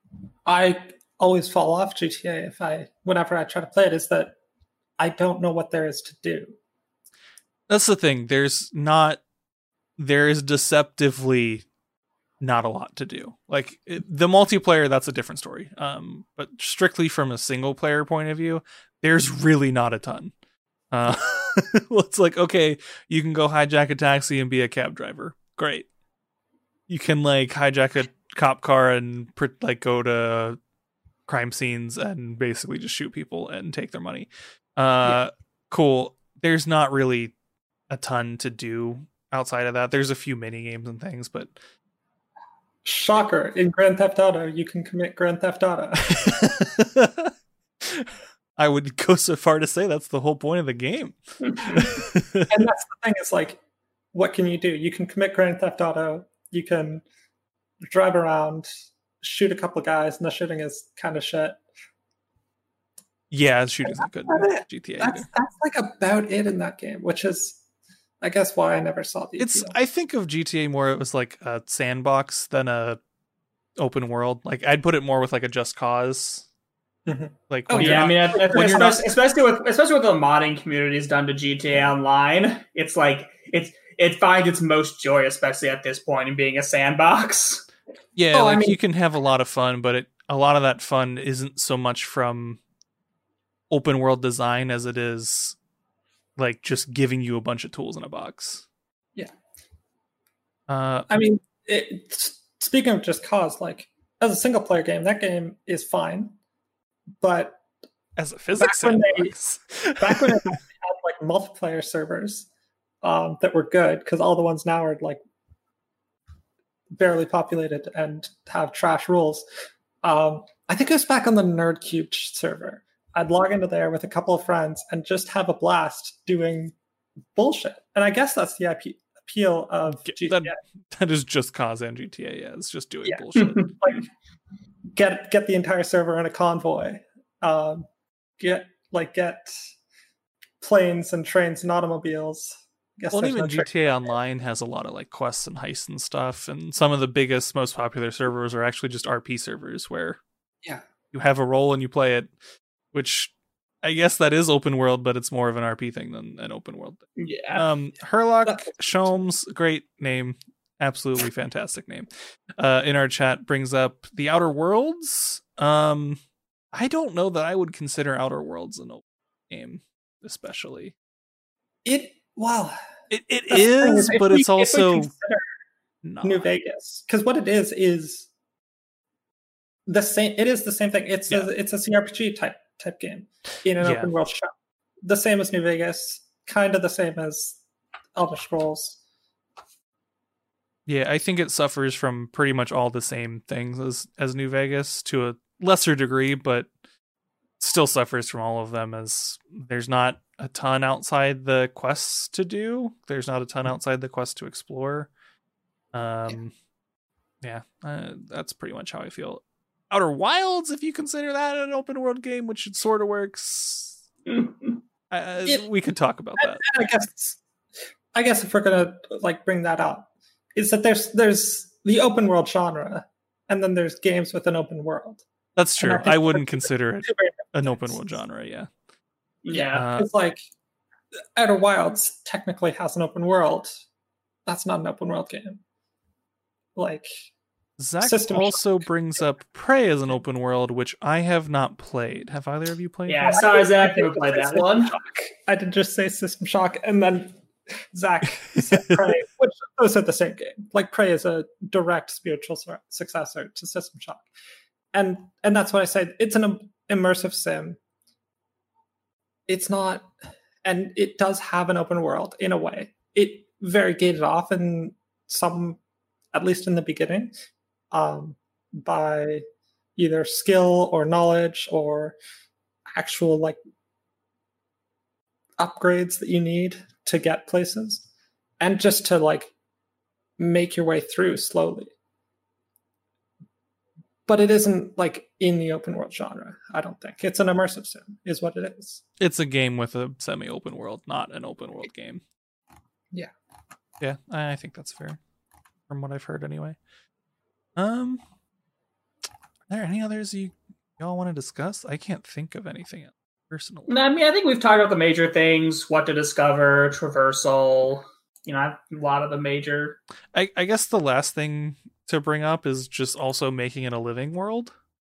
I always fall off G T A if I whenever I try to play it is that I don't know what there is to do. That's the thing. There's not, there is deceptively not a lot to do. Like it, the multiplayer, that's a different story. Um, but strictly from a single player point of view, there's really not a ton. Uh, well, it's like, okay, you can go hijack a taxi and be a cab driver. Great. You can like hijack a cop car and like go to crime scenes and basically just shoot people and take their money. Uh, yeah. Cool. There's not really a ton to do outside of that. There's a few mini games and things, but shocker, in Grand Theft Auto, you can commit Grand Theft Auto. I would go so far to say that's the whole point of the game. And that's the thing, is like, what can you do? You can commit Grand Theft Auto, you can drive around, shoot a couple guys, and the shooting is kind of shit. Yeah, shooting's not good in G T A that's, either. That's like about it in that game, which is, I guess, why I never saw the It's appeal. I think of G T A more, it was like a sandbox than a open world. Like I'd put it more with like a Just Cause. Mm-hmm. Like oh when yeah, not, I mean, I, I, when especially, not, especially with especially with the modding communities done to G T A Online, it's like it's it finds its most joy, especially at this point, in being a sandbox. Yeah, oh, like I mean, you can have a lot of fun, but it, a lot of that fun isn't so much from open world design as it is like just giving you a bunch of tools in a box. Yeah. Uh, I mean, it, speaking of Just Cause, like as a single player game, that game is fine, but as a physics back when sandbox, they, back when it had like multiplayer servers um, that were good, because all the ones now are like barely populated and have trash rules. Um, I think it was back on the NerdCube server. I'd log into there with a couple of friends and just have a blast doing bullshit. And I guess that's the I P, appeal of yeah, G T A. That, that is Just Cause and G T A. Yeah, it's just doing yeah. bullshit. Like get get the entire server in a convoy. Um, get like get planes and trains and automobiles. Guess well, even no G T A Online has a lot of like quests and heists and stuff, and some of the biggest, most popular servers are actually just R P servers where yeah, you have a role and you play it, which I guess that is open world, but it's more of an R P thing than an open world thing. Yeah. Um, Herlock Sholmes, great name, absolutely fantastic name. Uh, in our chat brings up The Outer Worlds. Um, I don't know that I would consider Outer Worlds an open game, especially. It well, it it is, but we, it's also not. New Vegas, because what it is is the same. It is the same thing. It's yeah. a it's a C R P G type type game in an yeah. open world shop. The same as New Vegas, kind of the same as Elder Scrolls. Yeah, I think it suffers from pretty much all the same things as as New Vegas to a lesser degree, but still suffers from all of them, as there's not a ton outside the quests to do. There's not a ton outside the quest to explore. Um, yeah, yeah uh, that's pretty much how I feel. Outer Wilds, if you consider that an open world game, which it sort of works, uh, it, we could talk about that. I guess, I guess if we're gonna like bring that up, is that there's there's the open world genre, and then there's games with an open world. That's true. I, I wouldn't consider it an open world genre. Yeah, yeah. Uh, it's like Outer Wilds technically has an open world. That's not an open world game. Like. Zach System also Shock. brings up Prey as an open world, which I have not played. Have either of you played? Yeah, that? sorry, Zach, never played that one. Shock. I did just say System Shock, and then Zach said Prey, which those are the same game. Like Prey is a direct spiritual successor to System Shock, and and that's what I said. It's an immersive sim. It's not, and it does have an open world in a way. It very gated off in some, at least in the beginning. Um, by either skill or knowledge or actual like upgrades that you need to get places, and just to like make your way through slowly. But it isn't like in the open world genre. I don't think it's an immersive sim is what it is. It's a game with a semi-open world, not an open world game. Yeah. Yeah, I think that's fair from what I've heard anyway. Um, are there any others you y'all want to discuss? I can't think of anything else personally. No, I mean, I think we've talked about the major things: what to discover, traversal. You know, a lot of the major. I, I guess the last thing to bring up is just also making it a living world.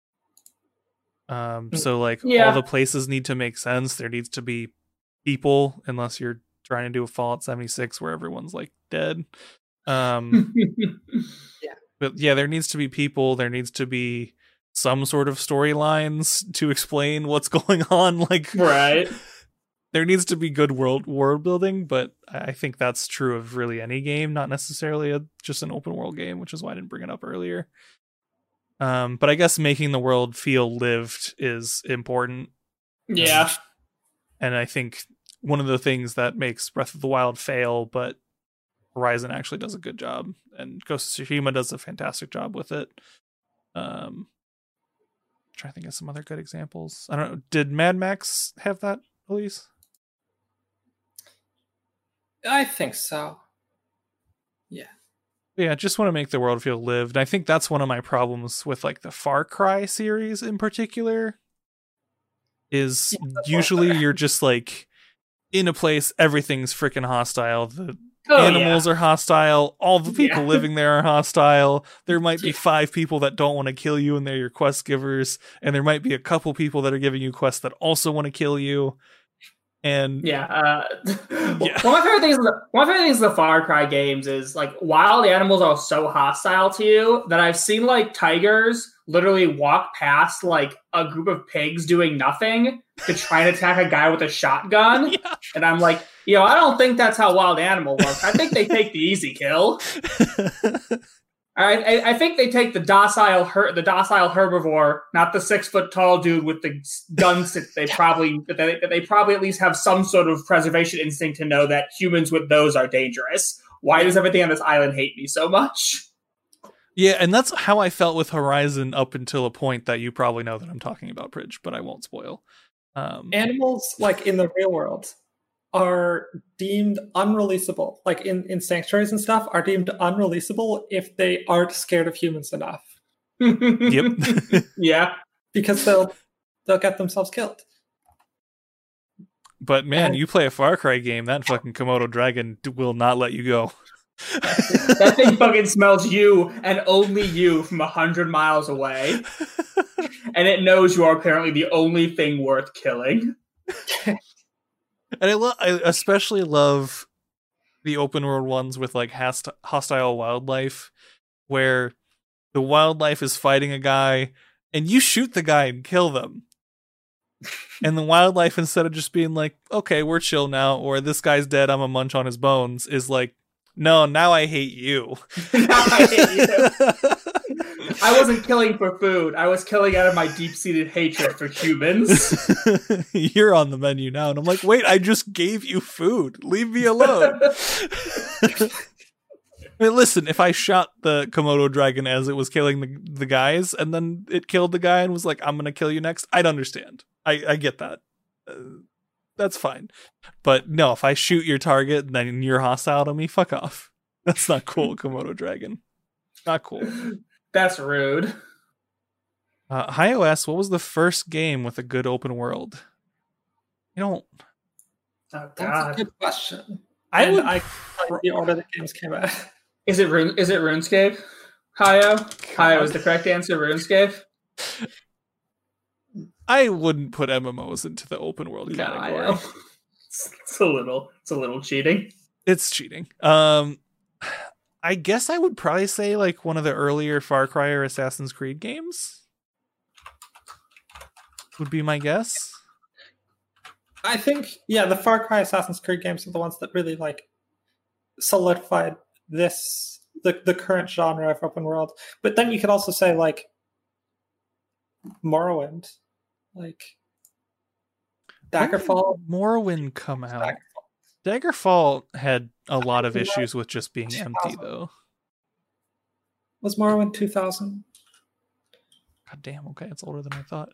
Um, so like yeah. all the places need to make sense. There needs to be people, unless you're trying to do a Fallout seventy-six where everyone's like dead. Um, yeah. But yeah, there needs to be people. There needs to be some sort of storylines to explain what's going on. Like, right. There needs to be good world world building, but I think that's true of really any game, not necessarily a, just an open world game, which is why I didn't bring it up earlier. Um, but I guess making the world feel lived is important. Yeah. And I think one of the things that makes Breath of the Wild fail, but Horizon actually does a good job, and Ghost of Tsushima does a fantastic job with it. Um, I'm trying to think of some other good examples. I don't know. Did Mad Max have that, Elise? I think so. Yeah. Yeah, just want to make the world feel lived. I think that's one of my problems with like the Far Cry series in particular. Is yeah, usually you're just like in a place, everything's freaking hostile. The Oh, animals yeah. are hostile. All the people yeah. living there are hostile. There might be five people that don't want to kill you, and they're your quest givers. And there might be a couple people that are giving you quests that also want to kill you. And yeah, uh, yeah. one of my favorite things, one of my favorite things, the Far Cry games is like while the animals are so hostile to you, that I've seen like tigers literally walk past like a group of pigs doing nothing to try and attack a guy with a shotgun, yeah. and I'm like, you know, I don't think that's how wild animal works. I think they take the easy kill. All right, I, I think they take the docile her- the docile herbivore, not the six foot tall dude with the guns that they probably that they, that they probably at least have some sort of preservation instinct to know that humans with those are dangerous. Why does everything on this island hate me so much? Yeah, and that's how I felt with Horizon up until a point that you probably know that I'm talking about, Pridge, but I won't spoil. Um, Animals, like in the real world, are deemed unreleasable, like in, in sanctuaries and stuff, are deemed unreleasable if they aren't scared of humans enough. Yep. Yeah. Because they'll they'll get themselves killed. But man, and, you play a Far Cry game, that fucking Komodo dragon will not let you go. That thing fucking smells you and only you from a hundred miles away. And it knows you are apparently the only thing worth killing. And I, lo- I especially love the open world ones with like hast- hostile wildlife, where the wildlife is fighting a guy and you shoot the guy and kill them. And the wildlife, instead of just being like, okay, we're chill now, or this guy's dead, I'm a munch on his bones, is like, no, now I hate you. Now I hate you. I wasn't killing for food. I was killing out of my deep-seated hatred for humans. You're on the menu now, and I'm like, wait, I just gave you food. Leave me alone. I mean, listen, if I shot the Komodo dragon as it was killing the, the guys, and then it killed the guy and was like, I'm going to kill you next, I'd understand. I, I get that. Uh, that's fine. But no, if I shoot your target and then you're hostile to me, fuck off. That's not cool, Komodo dragon. Not cool. That's rude. Uh, iOS, what was the first game with a good open world? You don't... Oh, That's God. a good question. I And would... I like the order the games came out. Is it Rune? Is it RuneScape? Hayo? Hayo is the correct answer. RuneScape. I wouldn't put M M Os into the open world No, I category. know. It's, it's a little. It's a little cheating. It's cheating. Um, I guess I would probably say like one of the earlier Far Cry or Assassin's Creed games would be my guess. I think, yeah, the Far Cry Assassin's Creed games are the ones that really like solidified this the the current genre of open world. But then you could also say like Morrowind, like Daggerfall. When did Morrowind come out? Daggerfall had a lot of issues with just being empty, though. Was Morrowind two thousand? God damn. Okay, it's older than I thought.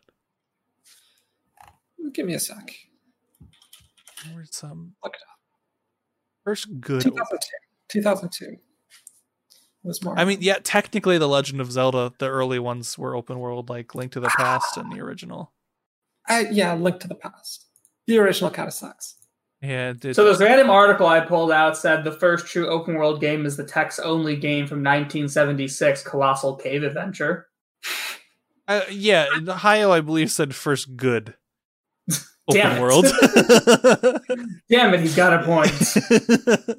Give me a sec. Where's some Look it up. first good? two thousand two. two thousand two. Was Morrowind. I mean, yeah, technically, the Legend of Zelda, the early ones were open world, like Link to the Past and the original. I, yeah, Link to the Past. The original kind of sucks. Yeah. It did. So this random article I pulled out said the first true open world game is the text-only game from nineteen seventy-six, Colossal Cave Adventure. Uh, yeah, Hayo, I believe, said first good Damn open it. world. Damn it, he's got a point.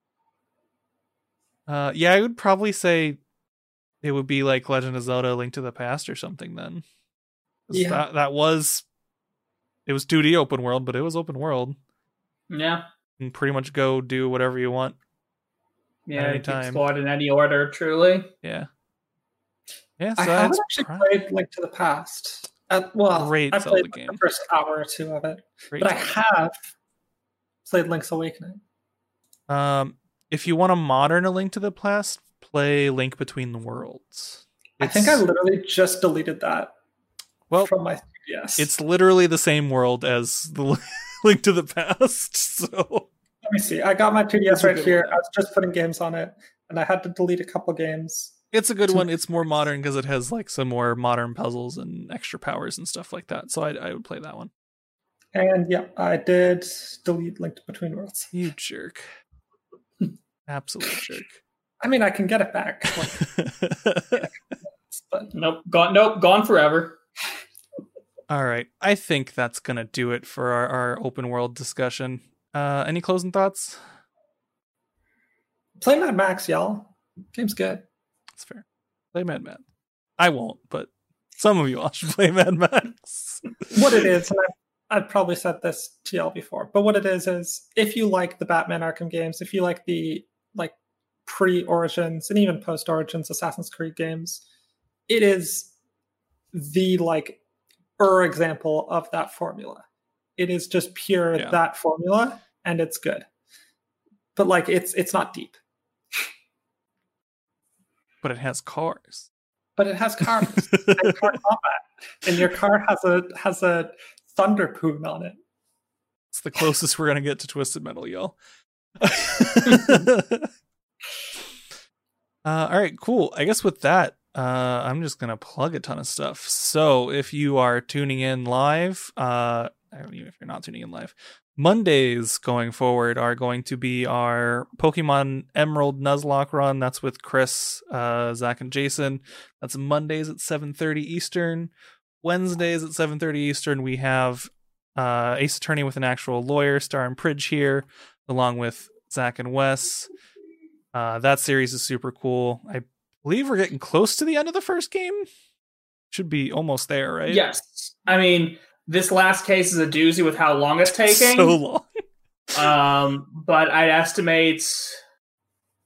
uh, yeah, I would probably say it would be like Legend of Zelda: Link to the Past or something. Then, 'Cause Yeah. that, that was it was two D open world, but it was open world. Yeah. You can pretty much go do whatever you want. Yeah, Any you can time. explore it in any order, truly. Yeah. Yeah, so I haven't that's actually pro- played Link to the Past. Uh, well, Great I Zelda played like, game. the first hour or two of it, great but I Zelda. have played Link's Awakening. Um, if you want a modern A Link to the Past, play Link Between the Worlds. I think I literally just deleted that well, from my three D S. it's literally the same world as the Link to the Past. So Let me see. I got my two D S It's a right good here. one. I was just putting games on it, and I had to delete a couple games. it's a good To- one. It's more modern because it has like some more modern puzzles and extra powers and stuff like that. So I, I would play that one. And yeah, I did delete Link Between Worlds. You jerk. Absolute jerk. I mean, I can get it back, like, but Nope, gone. Nope, gone forever. All right. I think that's going to do it for our, our open world discussion. Uh, any closing thoughts? play Mad Max, y'all. Game's good. That's fair. Play Mad Max. I won't, but some of you all should play Mad Max. What it is, and I've, I've probably said this to y'all before, but what it is is if you like the Batman Arkham games, if you like the like pre-Origins and even post-Origins Assassin's Creed games, it is the like er example of that formula. It is just pure Yeah. that formula, and it's good. But like it's it's not deep. But it has cars. But it has cars and car combat, and your car has a has a thunder poon on it. It's the closest we're gonna get to Twisted Metal, y'all. uh, all right, cool. I guess with that, uh, I'm just gonna plug a ton of stuff. So if you are tuning in live, uh, I don't even if you're not tuning in live, Mondays going forward are going to be our Pokemon Emerald Nuzlocke run. That's with Chris, uh, Zach, and Jason. That's Mondays at seven thirty Eastern. Wednesdays at seven thirty Eastern, we have uh, Ace Attorney with an actual lawyer, starring Pridge here, along with Zach and Wes. Uh, that series is super cool. I believe we're getting close to the end of the first game. Should be almost there, right? Yes. I mean, this last case is a doozy with how long it's taking. So long. Um, but I'd estimate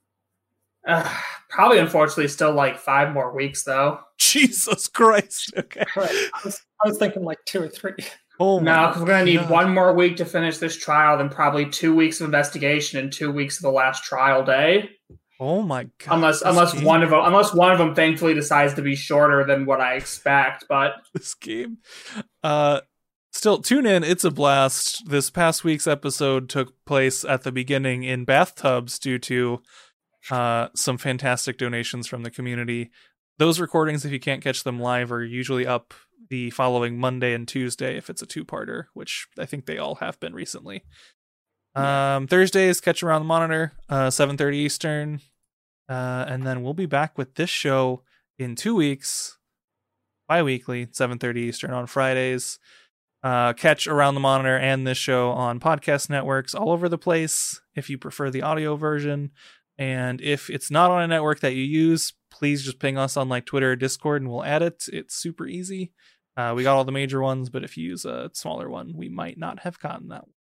Uh, probably, unfortunately, still like five more weeks though. Jesus Christ. Okay. Right. I was, I was thinking like two or three. Oh no, because we're gonna need God. one more week to finish this trial, then probably two weeks of investigation and two weeks of the last trial day. Oh my God. Unless this unless game. one of them unless one of them thankfully decides to be shorter than what I expect, but This game. Uh still tune in, it's a blast. This past week's episode took place at the beginning in bathtubs due to uh some fantastic donations from the community. Those recordings, if you can't catch them live, are usually up the following Monday and Tuesday if it's a two-parter, which I think they all have been recently. Um, Thursdays, catch Around the Monitor, uh, seven thirty Eastern. Uh, and then we'll be back with this show in two weeks, bi-weekly, seven thirty Eastern on Fridays. Uh, catch Around the Monitor and this show on podcast networks all over the place if you prefer the audio version. And if it's not on a network that you use, please just ping us on like Twitter or Discord and we'll add it. It's super easy. Uh, we got all the major ones, but if you use a smaller one, we might not have gotten that one.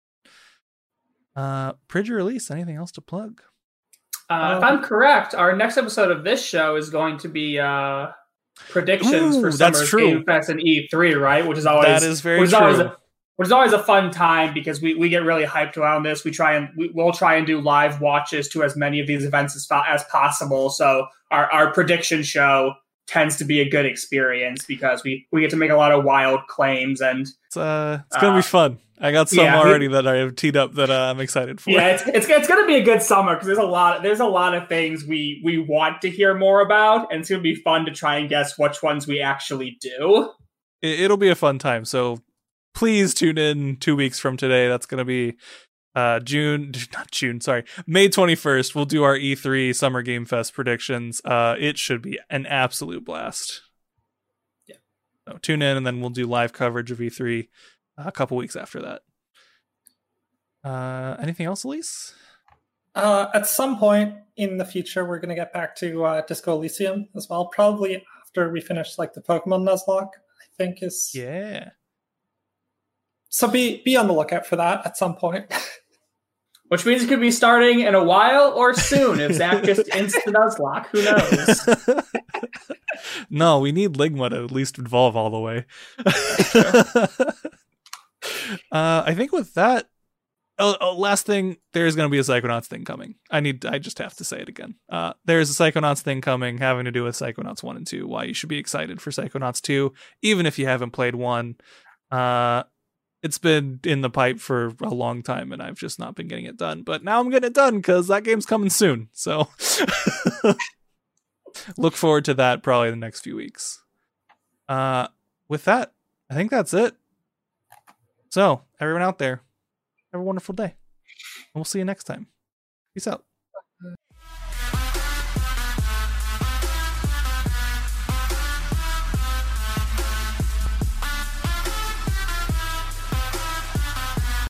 Uh, Pridge or Release, anything else to plug? uh, Um, if I'm correct, our next episode of this show is going to be uh, predictions Ooh, for that's Summer's true. Game Fest and E three, right? Which is always That is very which is true. always a, which is always a fun time because we, we get really hyped around this. We try and we, we'll try and do live watches to as many of these events as as possible. So our our prediction show tends to be a good experience because we, we get to make a lot of wild claims and It's uh, it's gonna Uh, be fun. I got some yeah, we- already that I have teed up that uh, I'm excited for. yeah, it's it's, it's going to be a good summer because there's a lot there's a lot of things we we want to hear more about, and it's going to be fun to try and guess which ones we actually do. It, it'll be a fun time. So please tune in two weeks from today. That's gonna be uh June, not June, sorry, May twenty-first. We'll do our E three Summer Game Fest predictions. Uh, it should be an absolute blast. Yeah. So tune in, and then we'll do live coverage of E three a couple weeks after that. Uh, anything else, Elise? Uh, at some point in the future, we're going to get back to uh, Disco Elysium as well. Probably after we finish like the Pokemon Nuzlocke, I think is. Yeah. So be be on the lookout for that at some point. Which means it could be starting in a while or soon if Zach just insta Nuzlocke. Who knows? No, we need Ligma to at least evolve all the way. uh, I think with that, oh, oh, last thing, there's going to be a Psychonauts thing coming. I need, I just have to say it again. Uh, there's a Psychonauts thing coming having to do with Psychonauts one and two. Why you should be excited for Psychonauts two, even if you haven't played one. Uh, it's been in the pipe for a long time, and I've just not been getting it done. But now I'm getting it done because that game's coming soon. So look forward to that probably the next few weeks. Uh, with that, I think that's it. So everyone out there, have a wonderful day. And we'll see you next time. Peace out.